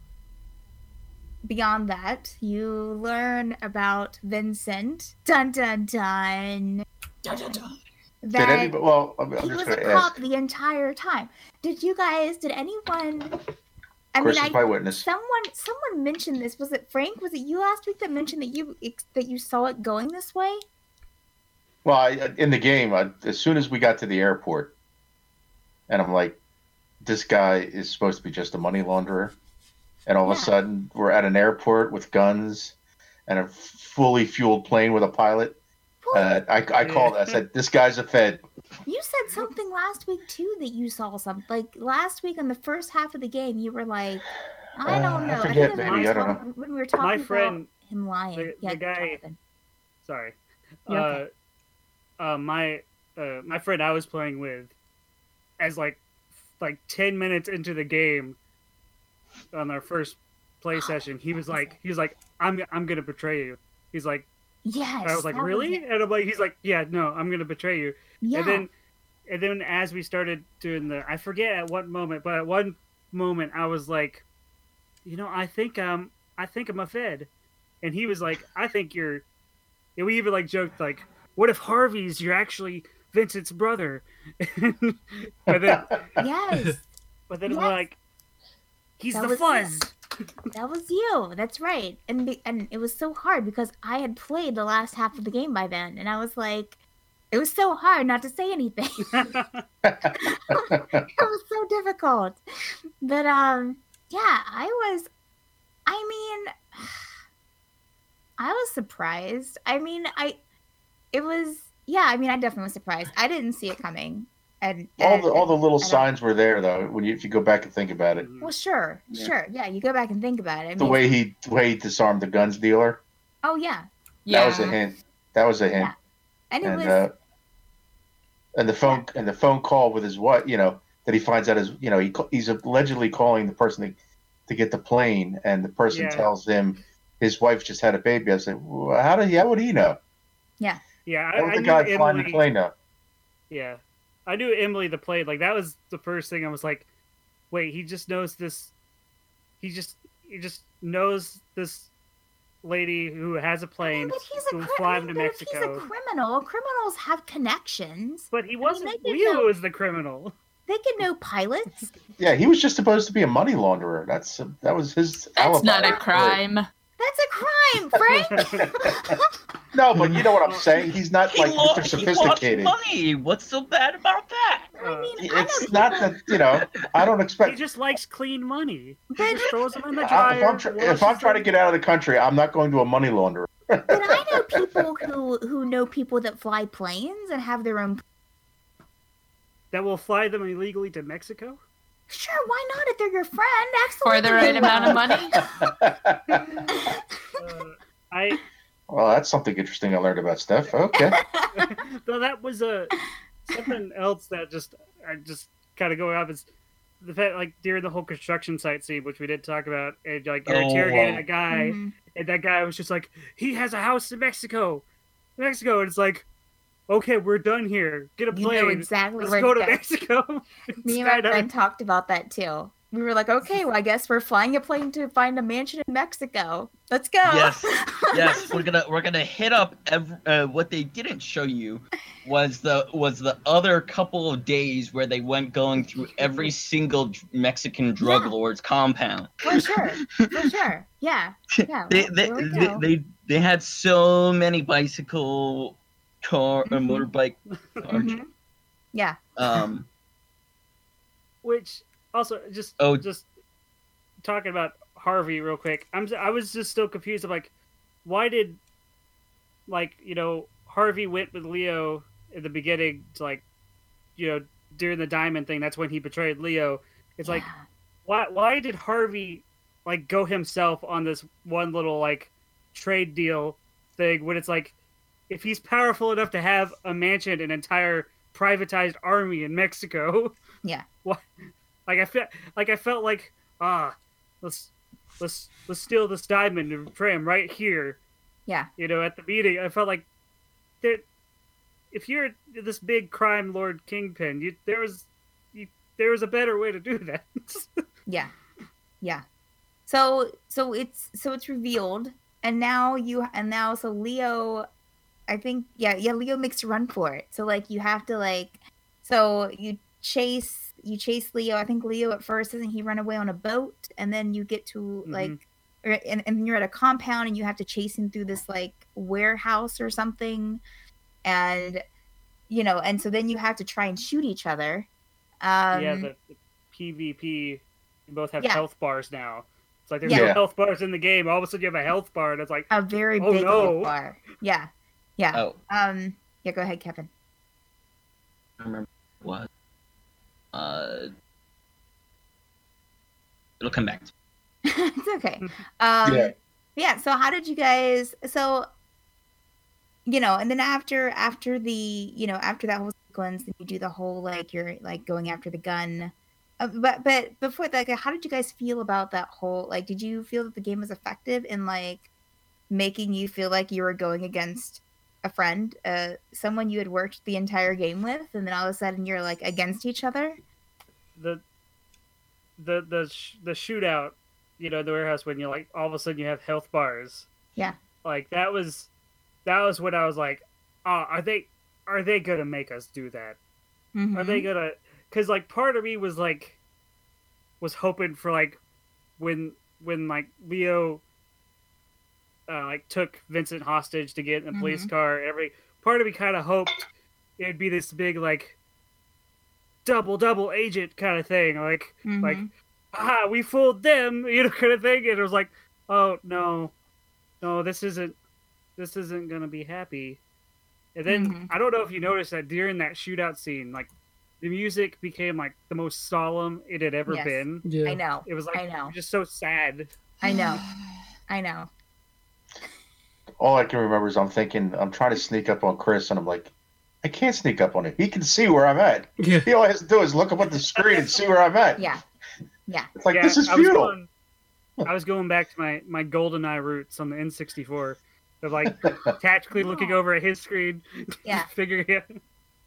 beyond that, you learn about Vincent. Dun dun dun. Dun dun dun. He was a cop the entire time. Did anyone? Chris is my witness. Someone mentioned this. Was it Frank? Was it you last week that mentioned that you saw it going this way? Well, in the game, as soon as we got to the airport, and I'm like, this guy is supposed to be just a money launderer, and all of a sudden we're at an airport with guns and a fully fueled plane with a pilot. I called. I said, "This guy's a Fed." You said something last week too that you saw something. Like last week in the first half of the game, you were like, "I don't know." I forget, maybe I don't know. When we were talking about him lying, the guy. Jonathan. Sorry. Okay. My friend I was playing with, as like 10 minutes into the game, on our first play session, he was like, I'm gonna betray you. He's like. Yes. I was like, really? And I'm like, he's like, yeah, no, I'm gonna betray you. Yeah. And then as we started doing I forget at what moment, but at one moment I was like, I think I'm a Fed, and he was like, I think you're. And we even like joked like, what if you're actually Vincent's brother? But then yes. But then we're like, he's the fuzz. That was you. That's right. And it was so hard because I had played the last half of the game by then, and I was like, it was so hard not to say anything. It was so difficult. But I was surprised. I definitely was surprised. I didn't see it coming. And all the little signs were there though. If you go back and think about it. Well, sure. Yeah, you go back and think about it. The way he disarmed the guns dealer. Oh yeah. That was a hint. Yeah. And it was. And the phone call with his wife, that he finds out he's allegedly calling the person to get the plane, and the person tells him his wife just had a baby. I said, well, how would he know? Yeah. Yeah. How would the guy flying the plane know? Yeah. I knew Emily the plane. Like that was the first thing I was like, wait, he just knows this. He just knows this lady who has a plane who will fly him to Mexico. He's a criminal. Criminals have connections. But he wasn't. Leo was the criminal. They could know pilots. Yeah, he was just supposed to be a money launderer. That was his. That's not a crime. That's a crime, Frank. No, but you know what I'm saying. He's not Mr. Sophisticated. He lost money. What's so bad about that? It's not that I don't expect. He just likes clean money. He just throws them in the dryer. If I'm trying to get out of the country, I'm not going to a money launderer. But I know people who know people that fly planes and have their own. That will fly them illegally to Mexico? Sure, why not if they're your friend? Absolutely. For the right amount of money? Well, that's something interesting I learned about Steph. Okay. No, that was something else that I just kind of going off is the fact, like, during the whole construction site scene, which we did talk about, and like you're interrogating a guy, and that guy was just like, he has a house in Mexico, and it's like, okay, we're done here. Get a plane. You know exactly. Let's go to Mexico. Me and my friend talked about that too. We were like, okay, well, I guess we're flying a plane to find a mansion in Mexico. Let's go. Yes. We're gonna hit up. What they didn't show you was the other couple of days where they went going through every single Mexican drug lord's compound. For sure. Yeah. They they had so many bicycle, car, or motorbike cars. Yeah. Which also just talking about Harvey real quick. I was just still confused of like, why did Harvey went with Leo in the beginning to like, during the diamond thing. That's when he betrayed Leo. It's like, why did Harvey like go himself on this one little like trade deal thing when it's like, if he's powerful enough to have a mansion, an entire privatized army in Mexico, what? Like I felt like let's steal this diamond and betray him right here. Yeah. At the meeting, I felt like that if you're this big crime lord kingpin, there was a better way to do that. Yeah. So it's revealed, and now Leo, I think Leo makes a run for it. So like you have to you chase Leo. I think Leo at first doesn't he run away on a boat, and then you get to and you're at a compound and you have to chase him through this like warehouse or something, and and so then you have to try and shoot each other. The PvP, you both have health bars now. It's like there's no health bars in the game. All of a sudden you have a health bar, and it's like a very big health bar. Yeah. Oh. Go ahead, Kevin. I remember what. It'll come back to me. It's okay. So how did you guys? So, and then after that whole sequence, then you do the whole you're going after the gun. But before that, how did you guys feel about that whole? Did you feel that the game was effective in making you feel like you were going against a friend, someone you had worked the entire game with, and then all of a sudden you're against each other? The shootout, the warehouse, when you're all of a sudden you have health bars. Yeah. That was when I was like, oh, are they gonna make us do that? Mm-hmm. Are they gonna? Because part of me was hoping for when Leo took Vincent hostage to get in the police car. Every part of me kind of hoped it'd be this big double agent kind of thing, we fooled them, kind of thing. And it was like, oh no, this isn't gonna be happy. And then I don't know if you noticed that during that shootout scene, the music became the most solemn it had ever been. Yeah. I know. It was I know. Just so sad. I know. All I can remember is I'm trying to sneak up on Chris, and I'm like, I can't sneak up on him. He can see where I'm at. Yeah. He all he has to do is look up at the screen and see where I'm at. Yeah. It's this is futile. I was going back to my GoldenEye roots on the N64 of tactically looking over at his screen, figuring it out.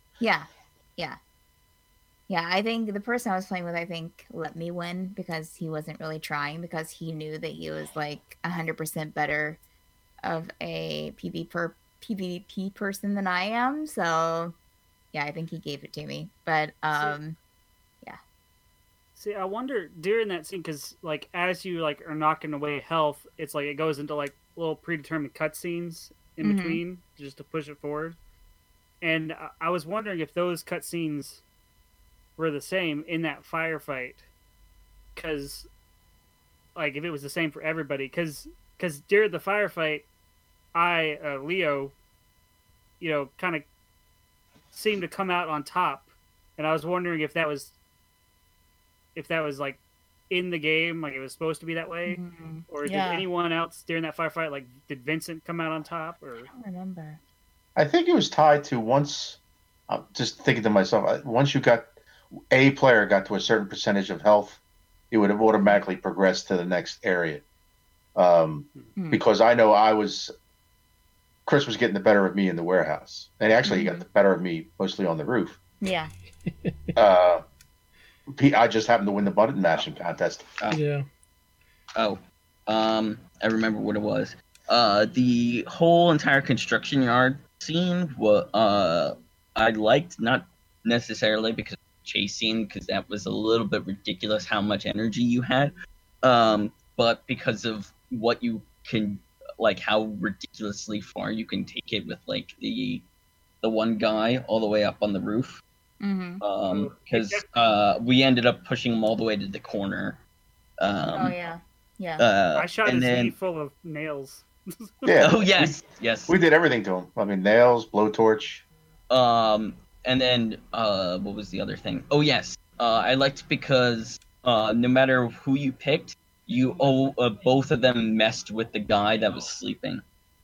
Yeah, I think the person I was playing with, let me win because he wasn't really trying, because he knew that he was 100% better of a PvP person than I am. So, yeah, I think he gave it to me. But, See, I wonder during that scene, because as you are knocking away health, it's it goes into little predetermined cutscenes in between just to push it forward. And I was wondering if those cutscenes were the same in that firefight, because if it was the same for everybody, because during the firefight, Leo, kind of seemed to come out on top, and I was wondering if that was in the game, it was supposed to be that way, or did anyone else during that firefight, did Vincent come out on top, or? I don't remember. I think it was tied to once. I'm just thinking to myself, once a player got to a certain percentage of health, it would have automatically progressed to the next area. Because I know Chris was getting the better of me in the warehouse, and actually he got the better of me mostly on the roof. Yeah. I just happened to win the button mashing contest. Yeah. Oh, I remember what it was. The whole entire construction yard scene I liked, not necessarily because of the chase scene, because that was a little bit ridiculous how much energy you had, but because of what you can like how ridiculously far you can take it with like the one guy all the way up on the roof. Because we ended up pushing him all the way to the corner. Yeah. I shot his knee full of nails. Yeah. Oh yes. We did everything to him. I mean, nails, blowtorch. And then what was the other thing? Oh yes. I liked because no matter who you picked, both of them messed with the guy that was sleeping.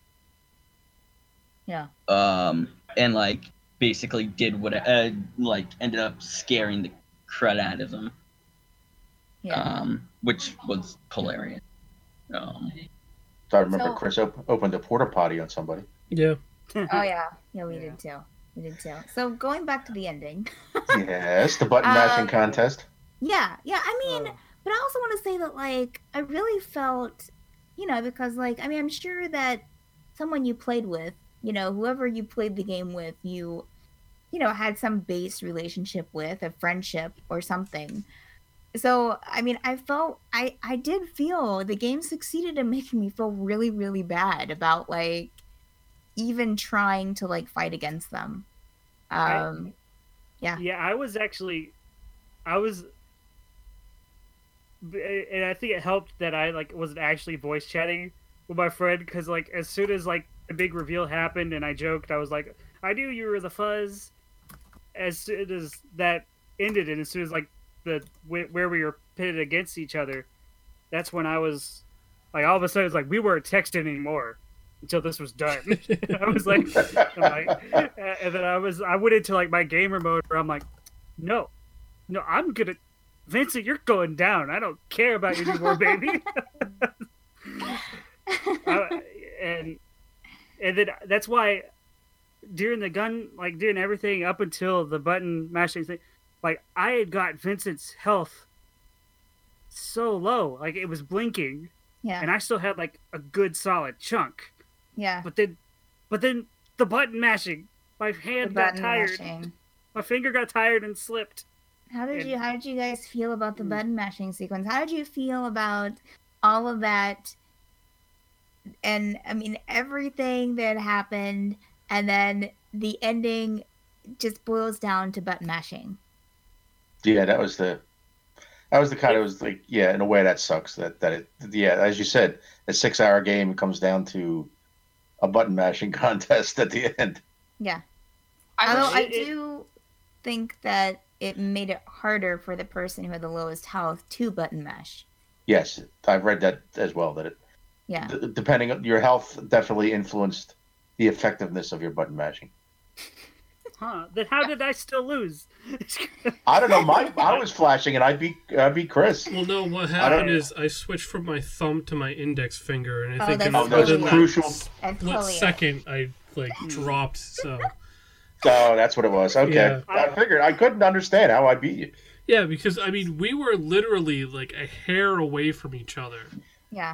Yeah. And like basically did what like ended up scaring the crud out of him. Yeah. Which was hilarious. So I remember Chris opened a porta potty on somebody. Yeah. Oh yeah, we did too. So going back to the ending. Yes, the button mashing contest. Yeah. I mean, but I also want to say that like I really felt, because like I mean I'm sure that someone you played with, whoever you played the game with, you had some base relationship with, a friendship or something. So, I mean, I did feel the game succeeded in making me feel really, really bad about, like, even trying to, like, fight against them. Yeah. Yeah, I was, and I think it helped that I, like, wasn't actually voice chatting with my friend, because, like, as soon as, like, the big reveal happened and I joked, I was like, I knew you were the Fuzz. As soon as that ended, and as soon as, like, where we were pitted against each other, that's when I was like, all of a sudden it's like we weren't texting anymore until this was done. I was like, and then I went into like my gamer mode where I'm like, no, I'm gonna, Vincent, you're going down. I don't care about you anymore, baby. And then that's why during the gun, like doing everything up until the button mashing thing. Like, I had got Vincent's health so low. Like, it was blinking. Yeah. And I still had, like, a good solid chunk. Yeah. But then the button mashing. My hand got tired. Mashing. My finger got tired and slipped. How did you guys feel about the button mashing sequence? How did you feel about all of that? And, I mean, everything that happened, and then the ending just boils down to button mashing. Yeah, that was the kind of was like, yeah, in a way that sucks that it, yeah, as you said, a 6-hour game comes down to a button mashing contest at the end. Yeah. Although I do think that it made it harder for the person who had the lowest health to button mash. Yes, I've read that as well, that it, depending on your health, definitely influenced the effectiveness of your button mashing. Huh? Then how did I still lose? I don't know. I was flashing and I beat Chris. Well, no. What happened is I switched from my thumb to my index finger, and I think that was a crucial split second I like dropped. So. Oh, that's what it was. Okay, yeah. I figured I couldn't understand how I beat you. Yeah, because I mean we were literally like a hair away from each other. Yeah.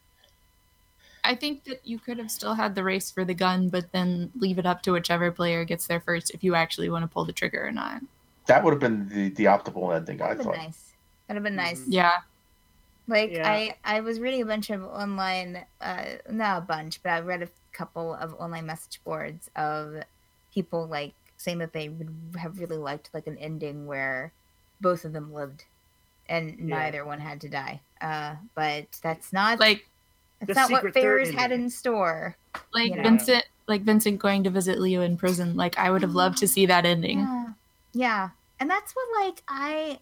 I think that you could have still had the race for the gun, but then leave it up to whichever player gets there first if you actually want to pull the trigger or not. That would have been the optimal ending, I thought. Nice. That'd have been nice. Yeah. Like, yeah. I was reading a bunch of online, not a bunch, but I read a couple of online message boards of people, like, saying that they would have really liked, like, an ending where both of them lived and neither one had to die. But that's not... Like... That's not what Fairs had in store. Like Vincent going to visit Leo in prison. Like, I would have loved to see that ending. Yeah. And that's what, like, I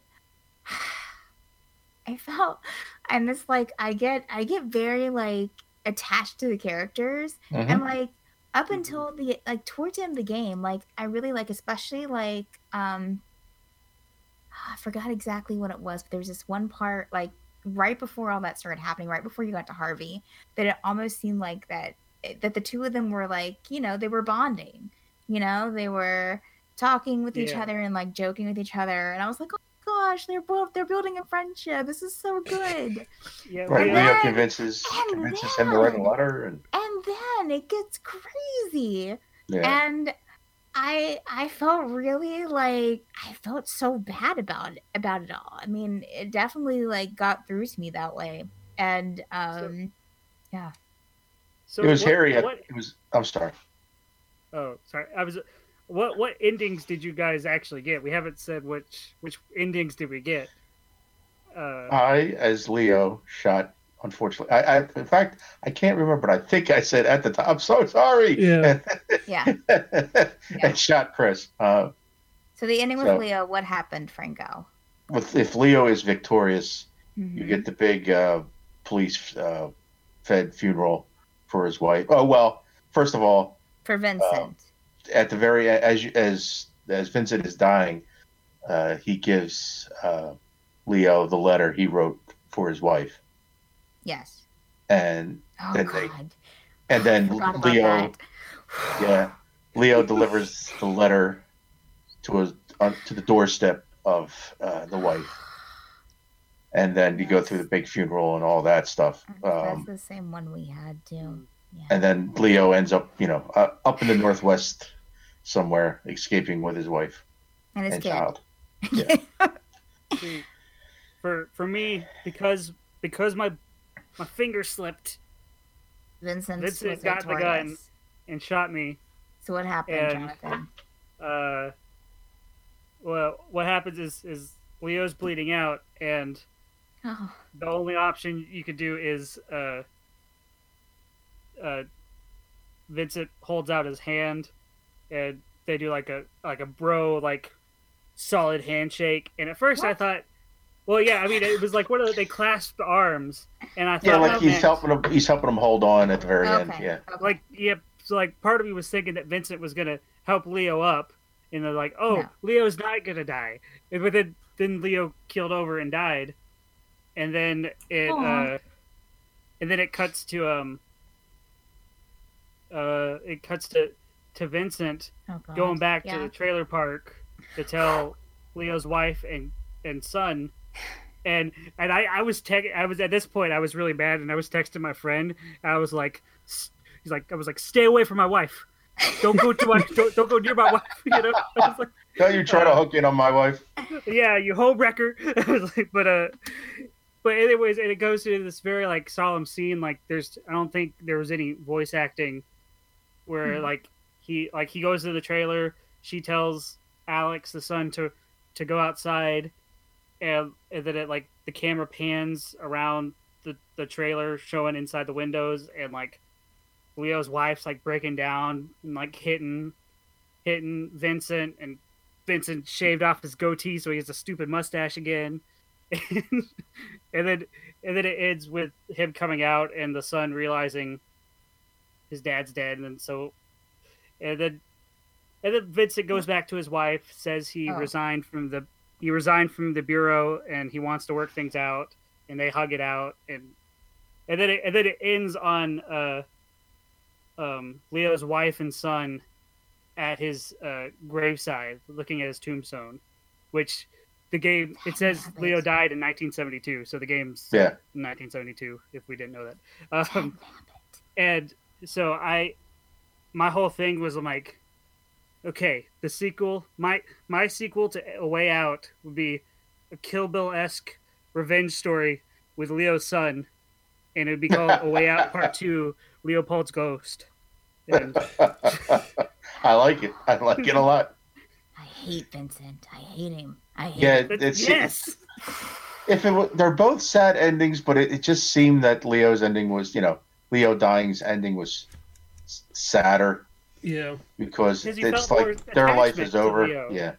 felt, and this, like, I get very, like, attached to the characters. Mm-hmm. And, like, up until the, like, towards the end of the game, like, I really, like, especially, like, I forgot exactly what it was, but there was this one part, like, right before all that started happening, right before you got to Harvey, that it almost seemed like that the two of them were like, they were bonding, they were talking with each other and like joking with each other, and I was like, oh gosh, they're building a friendship. This is so good. Right. Leo convinces him to write a letter, and then it gets crazy. Yeah. And I felt really like I felt so bad about it all. I mean, it definitely like got through to me that way. And yeah. So it was Harry. It was. I'm sorry. Oh, sorry. I was. What endings did you guys actually get? We haven't said which endings did we get. I, as Leo, shot. Unfortunately, in fact, I can't remember, but I think I said at the time, "I'm so sorry." Yeah. And shot Chris. So the ending with Leo, what happened, Franco? If Leo is victorious, you get the big police fed funeral for his wife. Oh well, first of all, for Vincent. At the very as Vincent is dying, he gives Leo the letter he wrote for his wife. Yes. And then Leo delivers the letter to the doorstep of the wife. And then you go through the big funeral and all that stuff. That's the same one we had too. Yeah. And then Leo ends up, up in the Northwest somewhere, escaping with his wife and his child. Yeah. See, for me, because my finger slipped, Vincent got the gun and shot me. So what happened, Jonathan? Well, what happens is Leo's bleeding out, and the only option you could do is Vincent holds out his hand, and they do like a bro solid handshake. And at first I thought, well, yeah, I mean it was like they clasped arms, and I thought he's helping him hold on at the very end. Yeah, So part of me was thinking that Vincent was gonna help Leo up, and they're like, Leo's not gonna die, but then Leo keeled over and died, and then it cuts to to Vincent going back to the trailer park to tell Leo's wife and son. And I was at this point I was really mad, and I was texting my friend. I was like, stay away from my wife. Don't go to don't go near my wife. I was like, don't you try to hook in on my wife. Yeah, you home wrecker. But anyways, and it goes to this very solemn scene. I don't think there was any voice acting where he goes to the trailer. She tells Alex, the son, to go outside. And then the camera pans around the trailer, showing inside the windows, and Leo's wife's breaking down and hitting Vincent, and Vincent shaved off his goatee so he has a stupid mustache again. And then it ends with him coming out and the son realizing his dad's dead, and then Vincent goes back to his wife, says he resigned from the bureau and he wants to work things out, and they hug it out, and then it ends on Leo's wife and son at his graveside looking at his tombstone, which the game says Leo died in 1972, so the game's 1972 if we didn't know that. And so my whole thing was okay, the sequel, my sequel to A Way Out would be a Kill Bill-esque revenge story with Leo's son, and it would be called A Way Out Part 2, Leopold's Ghost. And I like it. I like it a lot. I hate Vincent. I hate him. Yes. They're both sad endings, but it just seemed that Leo's ending was, Leo dying's ending was sadder. Yeah. Because it's their life is over. Yeah.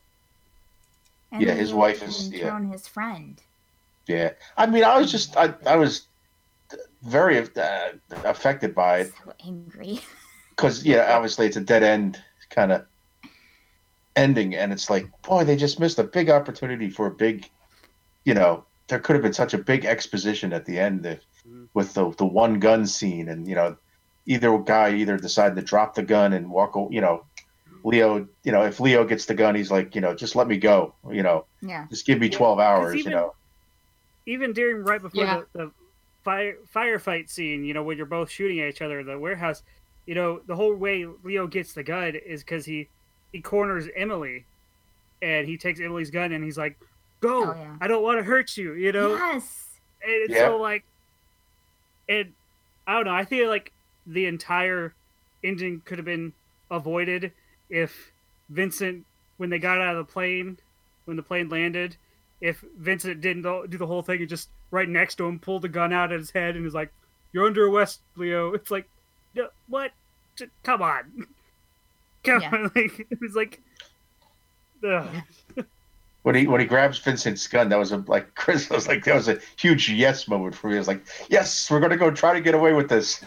And his wife is his friend. Yeah. I mean, I was very affected by it. So angry. Because obviously it's a dead end kind of ending, and it's boy, they just missed a big opportunity for a big, there could have been such a big exposition at the end with the one gun scene, and either guy decided to drop the gun and walk. Leo, if Leo gets the gun, he's just let me go. Just give me 12 hours. Even during right before the firefight scene, when you're both shooting at each other in the warehouse, the whole way Leo gets the gun is because he corners Emily, and he takes Emily's gun and he's like, "Go! I don't want to hurt you." Yes. And it's so and I don't know. I feel the entire ending could have been avoided if Vincent, when they got out of the plane, when the plane landed, if Vincent didn't do the whole thing and just right next to him pulled the gun out at his head and was like, "You're under arrest, Leo." It's like, what? Come on. Come on. Like, it was like, ugh. When he grabs Vincent's gun, that was that was a huge yes moment for me. I was like, yes, we're gonna go try to get away with this.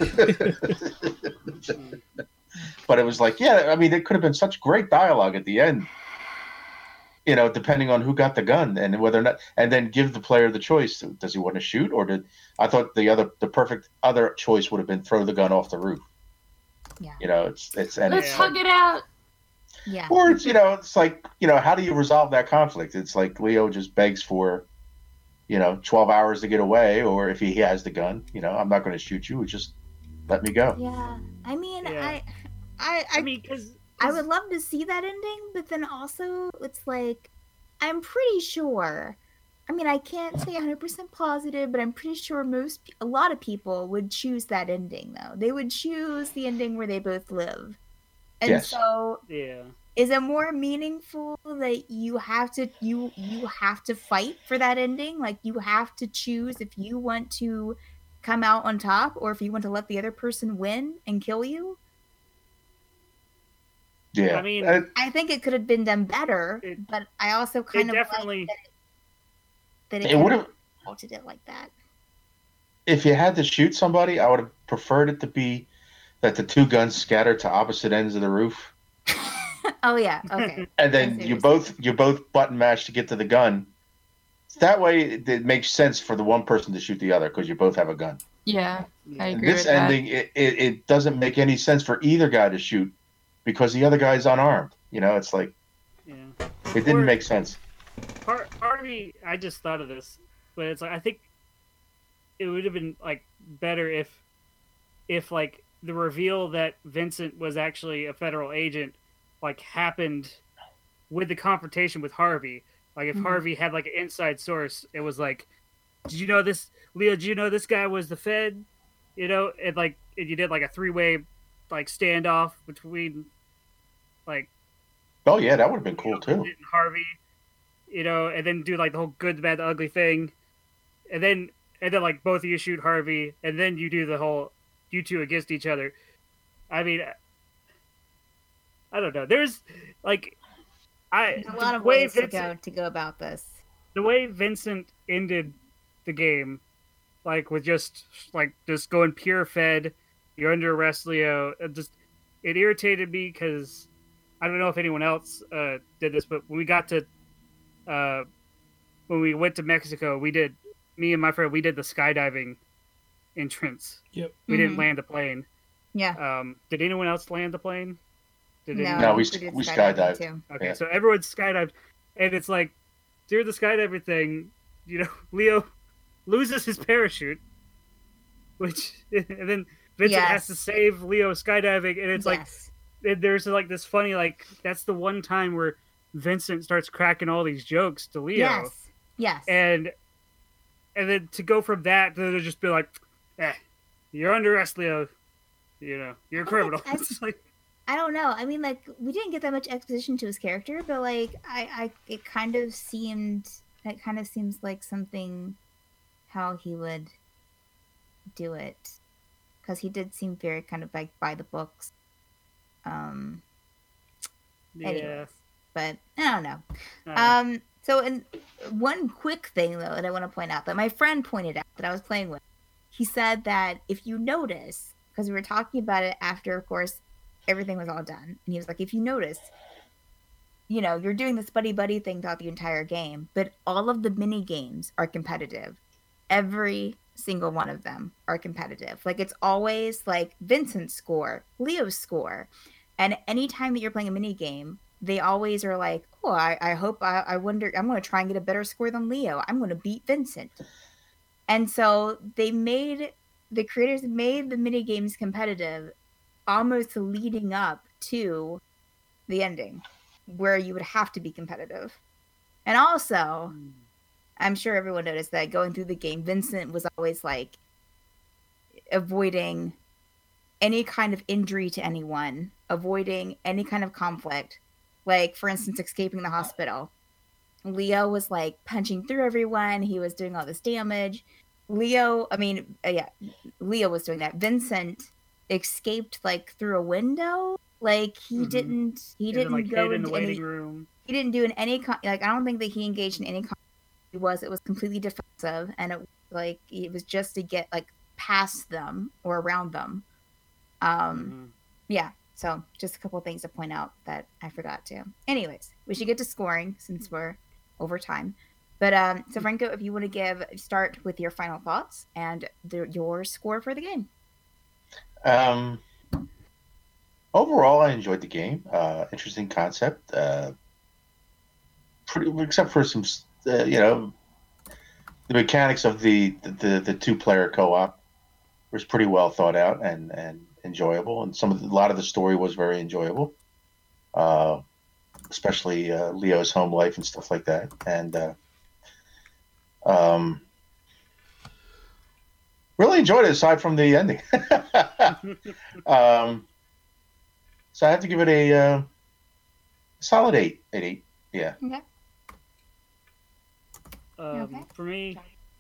But it was like, yeah, I mean, it could have been such great dialogue at the end. You know, depending on who got the gun and whether or not, and then give the player the choice. Does he want to shoot, or I thought the perfect other choice would have been throw the gun off the roof. Yeah. You know, it's let's hug it out. Yeah. Or it's like, how do you resolve that conflict? It's like Leo just begs for, 12 hours to get away, or if he has the gun, I'm not going to shoot you. Just let me go. Yeah. I mean, Yeah. I mean, because I would love to see that ending, but then also it's like, I'm pretty sure, I mean, I can't say 100% positive, but I'm pretty sure a lot of people would choose that ending, though. They would choose the ending where they both live. And Yes. so, yeah. is it more meaningful that you have to fight for that ending? Like, you have to choose if you want to come out on top or if you want to let the other person win and kill you? Yeah. I mean, I think it could have been done better, but I also kind of definitely like that it would have did it like that. If you had to shoot somebody, I would have preferred it to be that the two guns scattered to opposite ends of the roof. Oh yeah, okay. And then you both button mash to get to the gun. That way, it makes sense for the one person to shoot the other because you both have a gun. Yeah, I agree This with ending, it doesn't make any sense for either guy to shoot because the other guy's unarmed. It's like it didn't make sense. Part of me, I just thought of this, but it's like I think it would have been like better if like the reveal that Vincent was actually a federal agent like happened with the confrontation with Harvey. Like if Harvey had like an inside source, it was like, did you know this, Leo? Did you know this guy was the Fed? And like if you did like a 3-way like standoff between like. Oh yeah, that would have been cool too. And Harvey, and then do like the whole good, the bad, the ugly thing, and then like both of you shoot Harvey, and then you do the whole you two against each other. I mean, I don't know. There's like there's a lot of ways to go about this. The way Vincent ended the game, like with just going pure Fed, you're under arrest, Leo. It irritated me because I don't know if anyone else did this, but when we got to when we went to Mexico, me and my friend, we did the skydiving entrance. Yep. We didn't land the plane. Yeah. Did anyone else land the plane? No, we skydived too. Okay, yeah. So everyone skydived, and it's like during the skydiving thing, Leo loses his parachute, and then Vincent has to save Leo skydiving, and it's like there's like this funny that's the one time where Vincent starts cracking all these jokes to Leo. Yes. And then to go from that to just be like, you're under arrest, Leo. You're a criminal. It's like, I don't know. I mean, like, we didn't get that much exposition to his character, but like, it kind of seems like something how he would do it, because he did seem very kind of like by the books. Anyways, but I don't know. So, and one quick thing though that I want to point out that my friend pointed out that I was playing with, he said that if you notice, because we were talking about it after, of course, everything was all done, and he was like, if you notice, you're doing this buddy thing throughout the entire game, but all of the mini games are competitive. Every single one of them are competitive. Like, it's always like Vincent's score, Leo's score, and anytime that you're playing a mini game, they always are like, oh, I wonder, I'm going to try and get a better score than Leo. I'm going to beat Vincent. And so the creators made the mini games competitive almost leading up to the ending where you would have to be competitive. And also, I'm sure everyone noticed that going through the game, Vincent was always like avoiding any kind of injury to anyone, avoiding any kind of conflict. Like, for instance, escaping the hospital. Leo was like punching through everyone. He was doing all this damage. Leo was doing that. Vincent escaped like through a window. Like he didn't like, go in the into waiting any room. He didn't do in any like I don't think that he engaged in any. It was completely defensive, and it was just to get like past them or around them. Yeah. So just a couple of things to point out that I forgot to. Anyways, we should get to scoring since we're over time. But so Franco, if you want to start with your final thoughts and your score for the game. Overall, I enjoyed the game. Interesting concept. Pretty, except for some, the mechanics of the 2-player co-op was pretty well thought out and enjoyable, and a lot of the story was very enjoyable. Especially Leo's home life and stuff like that, and really enjoyed it aside from the ending. So I have to give it a solid 8. Yeah. Okay. For me,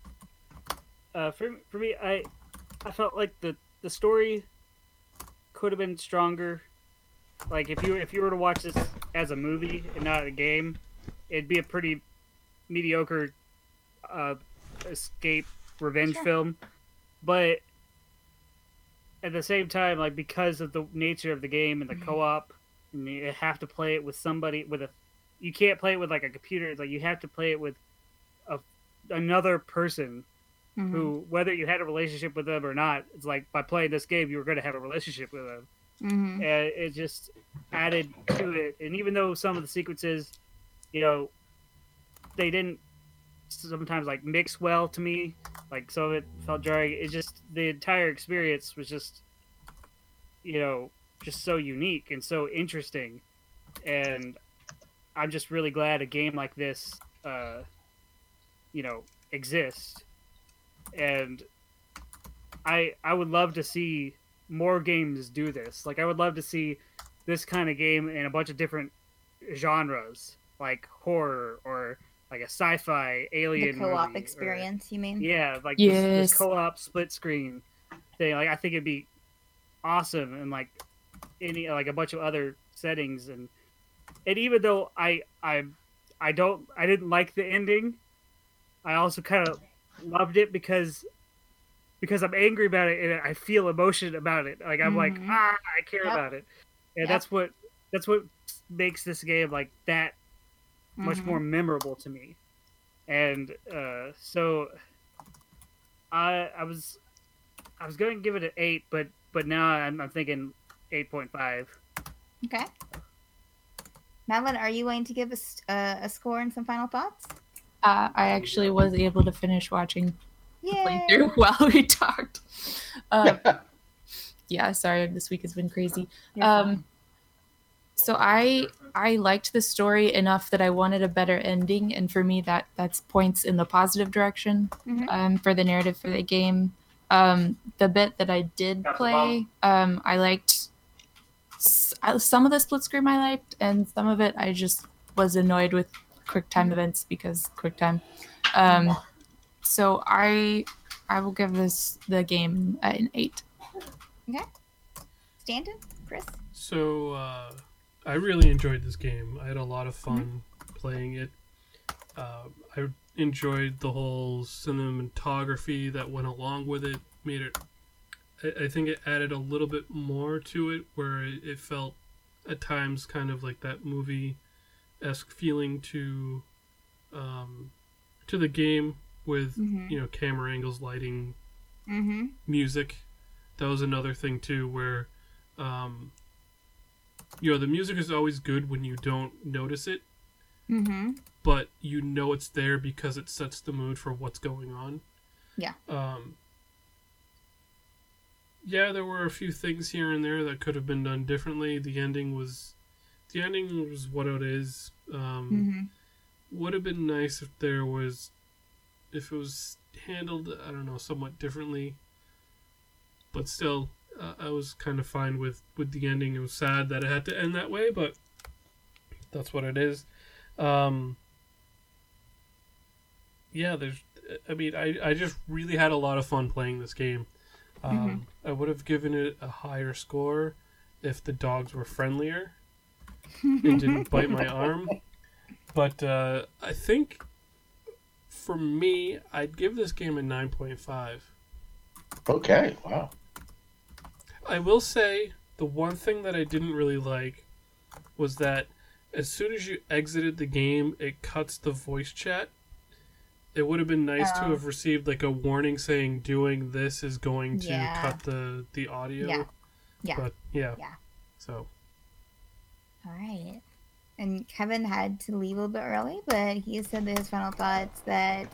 I felt like the story could have been stronger. Like if you were to watch this as a movie and not a game, it'd be a pretty mediocre escape revenge film. But at the same time, like because of the nature of the game and the co-op, and you have to play it with somebody you can't play it with like a computer. It's like you have to play it with another person who, whether you had a relationship with them or not, it's like by playing this game, you were going to have a relationship with them. And it just added to it. And even though some of the sequences, they didn't sometimes like mix well to me, like some of it felt jarring. It just, the entire experience was just, just so unique and so interesting. And I'm just really glad a game like this, exists. And I would love to see more games do this. Like I would love to see this kind of game in a bunch of different genres, like horror or like a sci-fi alien the co-op movie, experience. You mean? Yeah, like yes. this co-op split screen thing. Like I think it'd be awesome, and like any like a bunch of other settings, and even though I didn't like the ending, I also kind of loved it because I'm angry about it and I feel emotion about it. Like I'm like, I care about it, and that's what makes this game like that much more memorable to me. And so I was going to give it an 8, but now I'm thinking 8.5. Okay. Madeline, are you going to give us a score and some final thoughts? I actually was able to finish watching the playthrough while we talked. Yeah, sorry, this week has been crazy. So I liked the story enough that I wanted a better ending, and for me that's points in the positive direction for the narrative for the game. The bit that I did play, I liked some of the split screen I liked, and some of it I just was annoyed with QuickTime events because QuickTime. So I will give the game an 8. Okay. Stanton? Chris? So I really enjoyed this game. I had a lot of fun playing it. I enjoyed the whole cinematography that went along with it. Made it. I think it added a little bit more to it, where it felt at times kind of like that movie-esque feeling to the game with camera angles, lighting, music. That was another thing too, where the music is always good when you don't notice it, but you know it's there because it sets the mood for what's going on. Yeah. Yeah, there were a few things here and there that could have been done differently. The ending was what it is. Would have been nice if it was handled, I don't know, somewhat differently. But still, I was kind of fine with the ending. It was sad that it had to end that way, but that's what it is. Yeah, I just really had a lot of fun playing this game. I would have given it a higher score if the dogs were friendlier and didn't bite my arm. But I think for me, I'd give this game a 9.5. Okay, wow. I will say the one thing that I didn't really like was that as soon as you exited the game, it cuts the voice chat. It would have been nice to have received like a warning saying doing this is going to cut the audio. Yeah. But yeah. So. All right. And Kevin had to leave a little bit early, but he said that his final thoughts that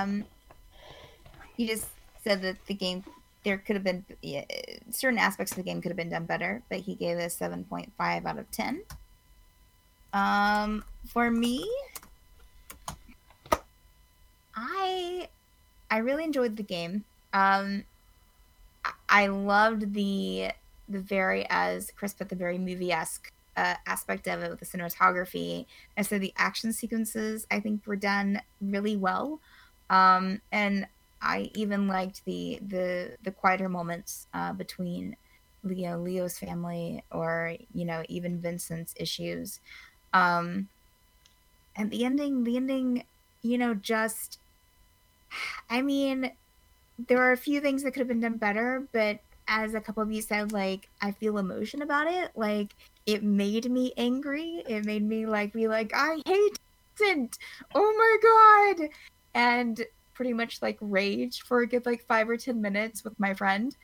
he just said that the game, there could have been certain aspects of the game could have been done better, but he gave it a 7.5 out of 10. For me, I really enjoyed the game. I loved the very, as Chris put, the very movie-esque aspect of it with the cinematography. And so the action sequences, I think, were done really well. And I even liked the quieter moments between Leo's family, or even Vincent's issues. And the ending, just, I mean, there are a few things that could have been done better, but as a couple of you said, like, I feel emotion about it. Like, it made me angry. It made me be like, I hate Vincent. Oh my God. And pretty much rage for a good 5 or 10 minutes with my friend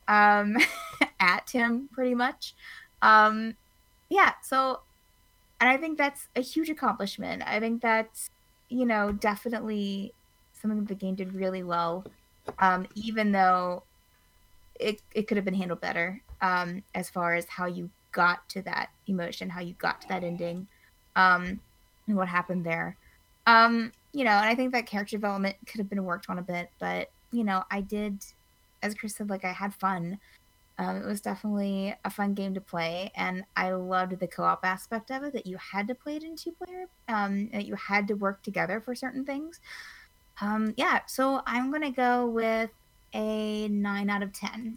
at him pretty much. Yeah. So, and I think that's a huge accomplishment. I think that's, definitely something that the game did really well. Even though it could have been handled better, as far as how you got to that emotion, how you got to that ending, and what happened there. And I think that character development could have been worked on a bit, but I did, as Chris said, I had fun. It was definitely a fun game to play, and I loved the co-op aspect of it, that you had to play it in 2-player, that you had to work together for certain things. Yeah, so I'm gonna go with a 9 out of 10.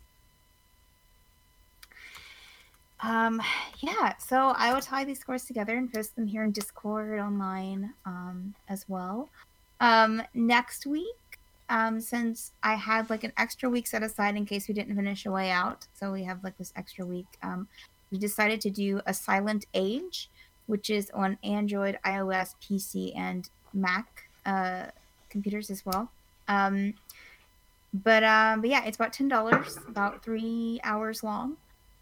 Yeah, so I will tie these scores together and post them here in Discord online as well. Next week, since I had an extra week set aside in case we didn't finish A Way Out, so we have this extra week, we decided to do A Silent Age, which is on Android, iOS, PC, and Mac computers as well. But yeah, it's about $10, about 3 hours long.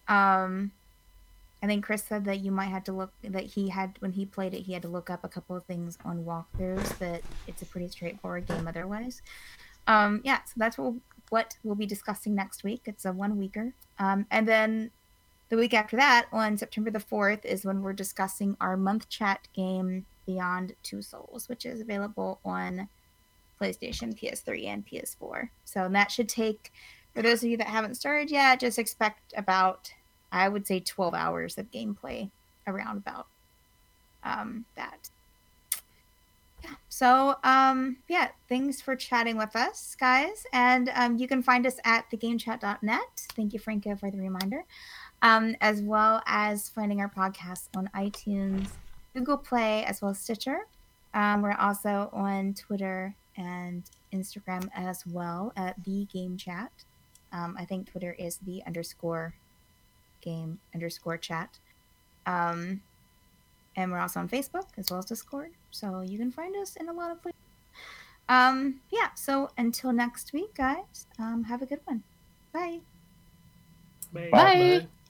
I think Chris said that you might have to look, that he had, when he played it, he had to look up a couple of things on walkthroughs, but it's a pretty straightforward game otherwise. Yeah, so that's what we'll be discussing next week. It's a 1-weeker. And then the week after that, on September the 4th, is when we're discussing our month chat game, Beyond Two Souls, which is available on PlayStation, PS3, and PS4. So that should take, for those of you that haven't started yet, just expect about, I would say, 12 hours of gameplay around about that. Yeah. So, yeah, thanks for chatting with us, guys. And you can find us at thegamechat.net. Thank you, Franco, for the reminder. As well as finding our podcast on iTunes, Google Play, as well as Stitcher. We're also on Twitter and Instagram as well at The Game Chat. I think Twitter is the _game_chat. And we're also on Facebook as well as Discord. So you can find us in a lot of places. Yeah, so until next week, guys, have a good one. Bye. Bye. Bye.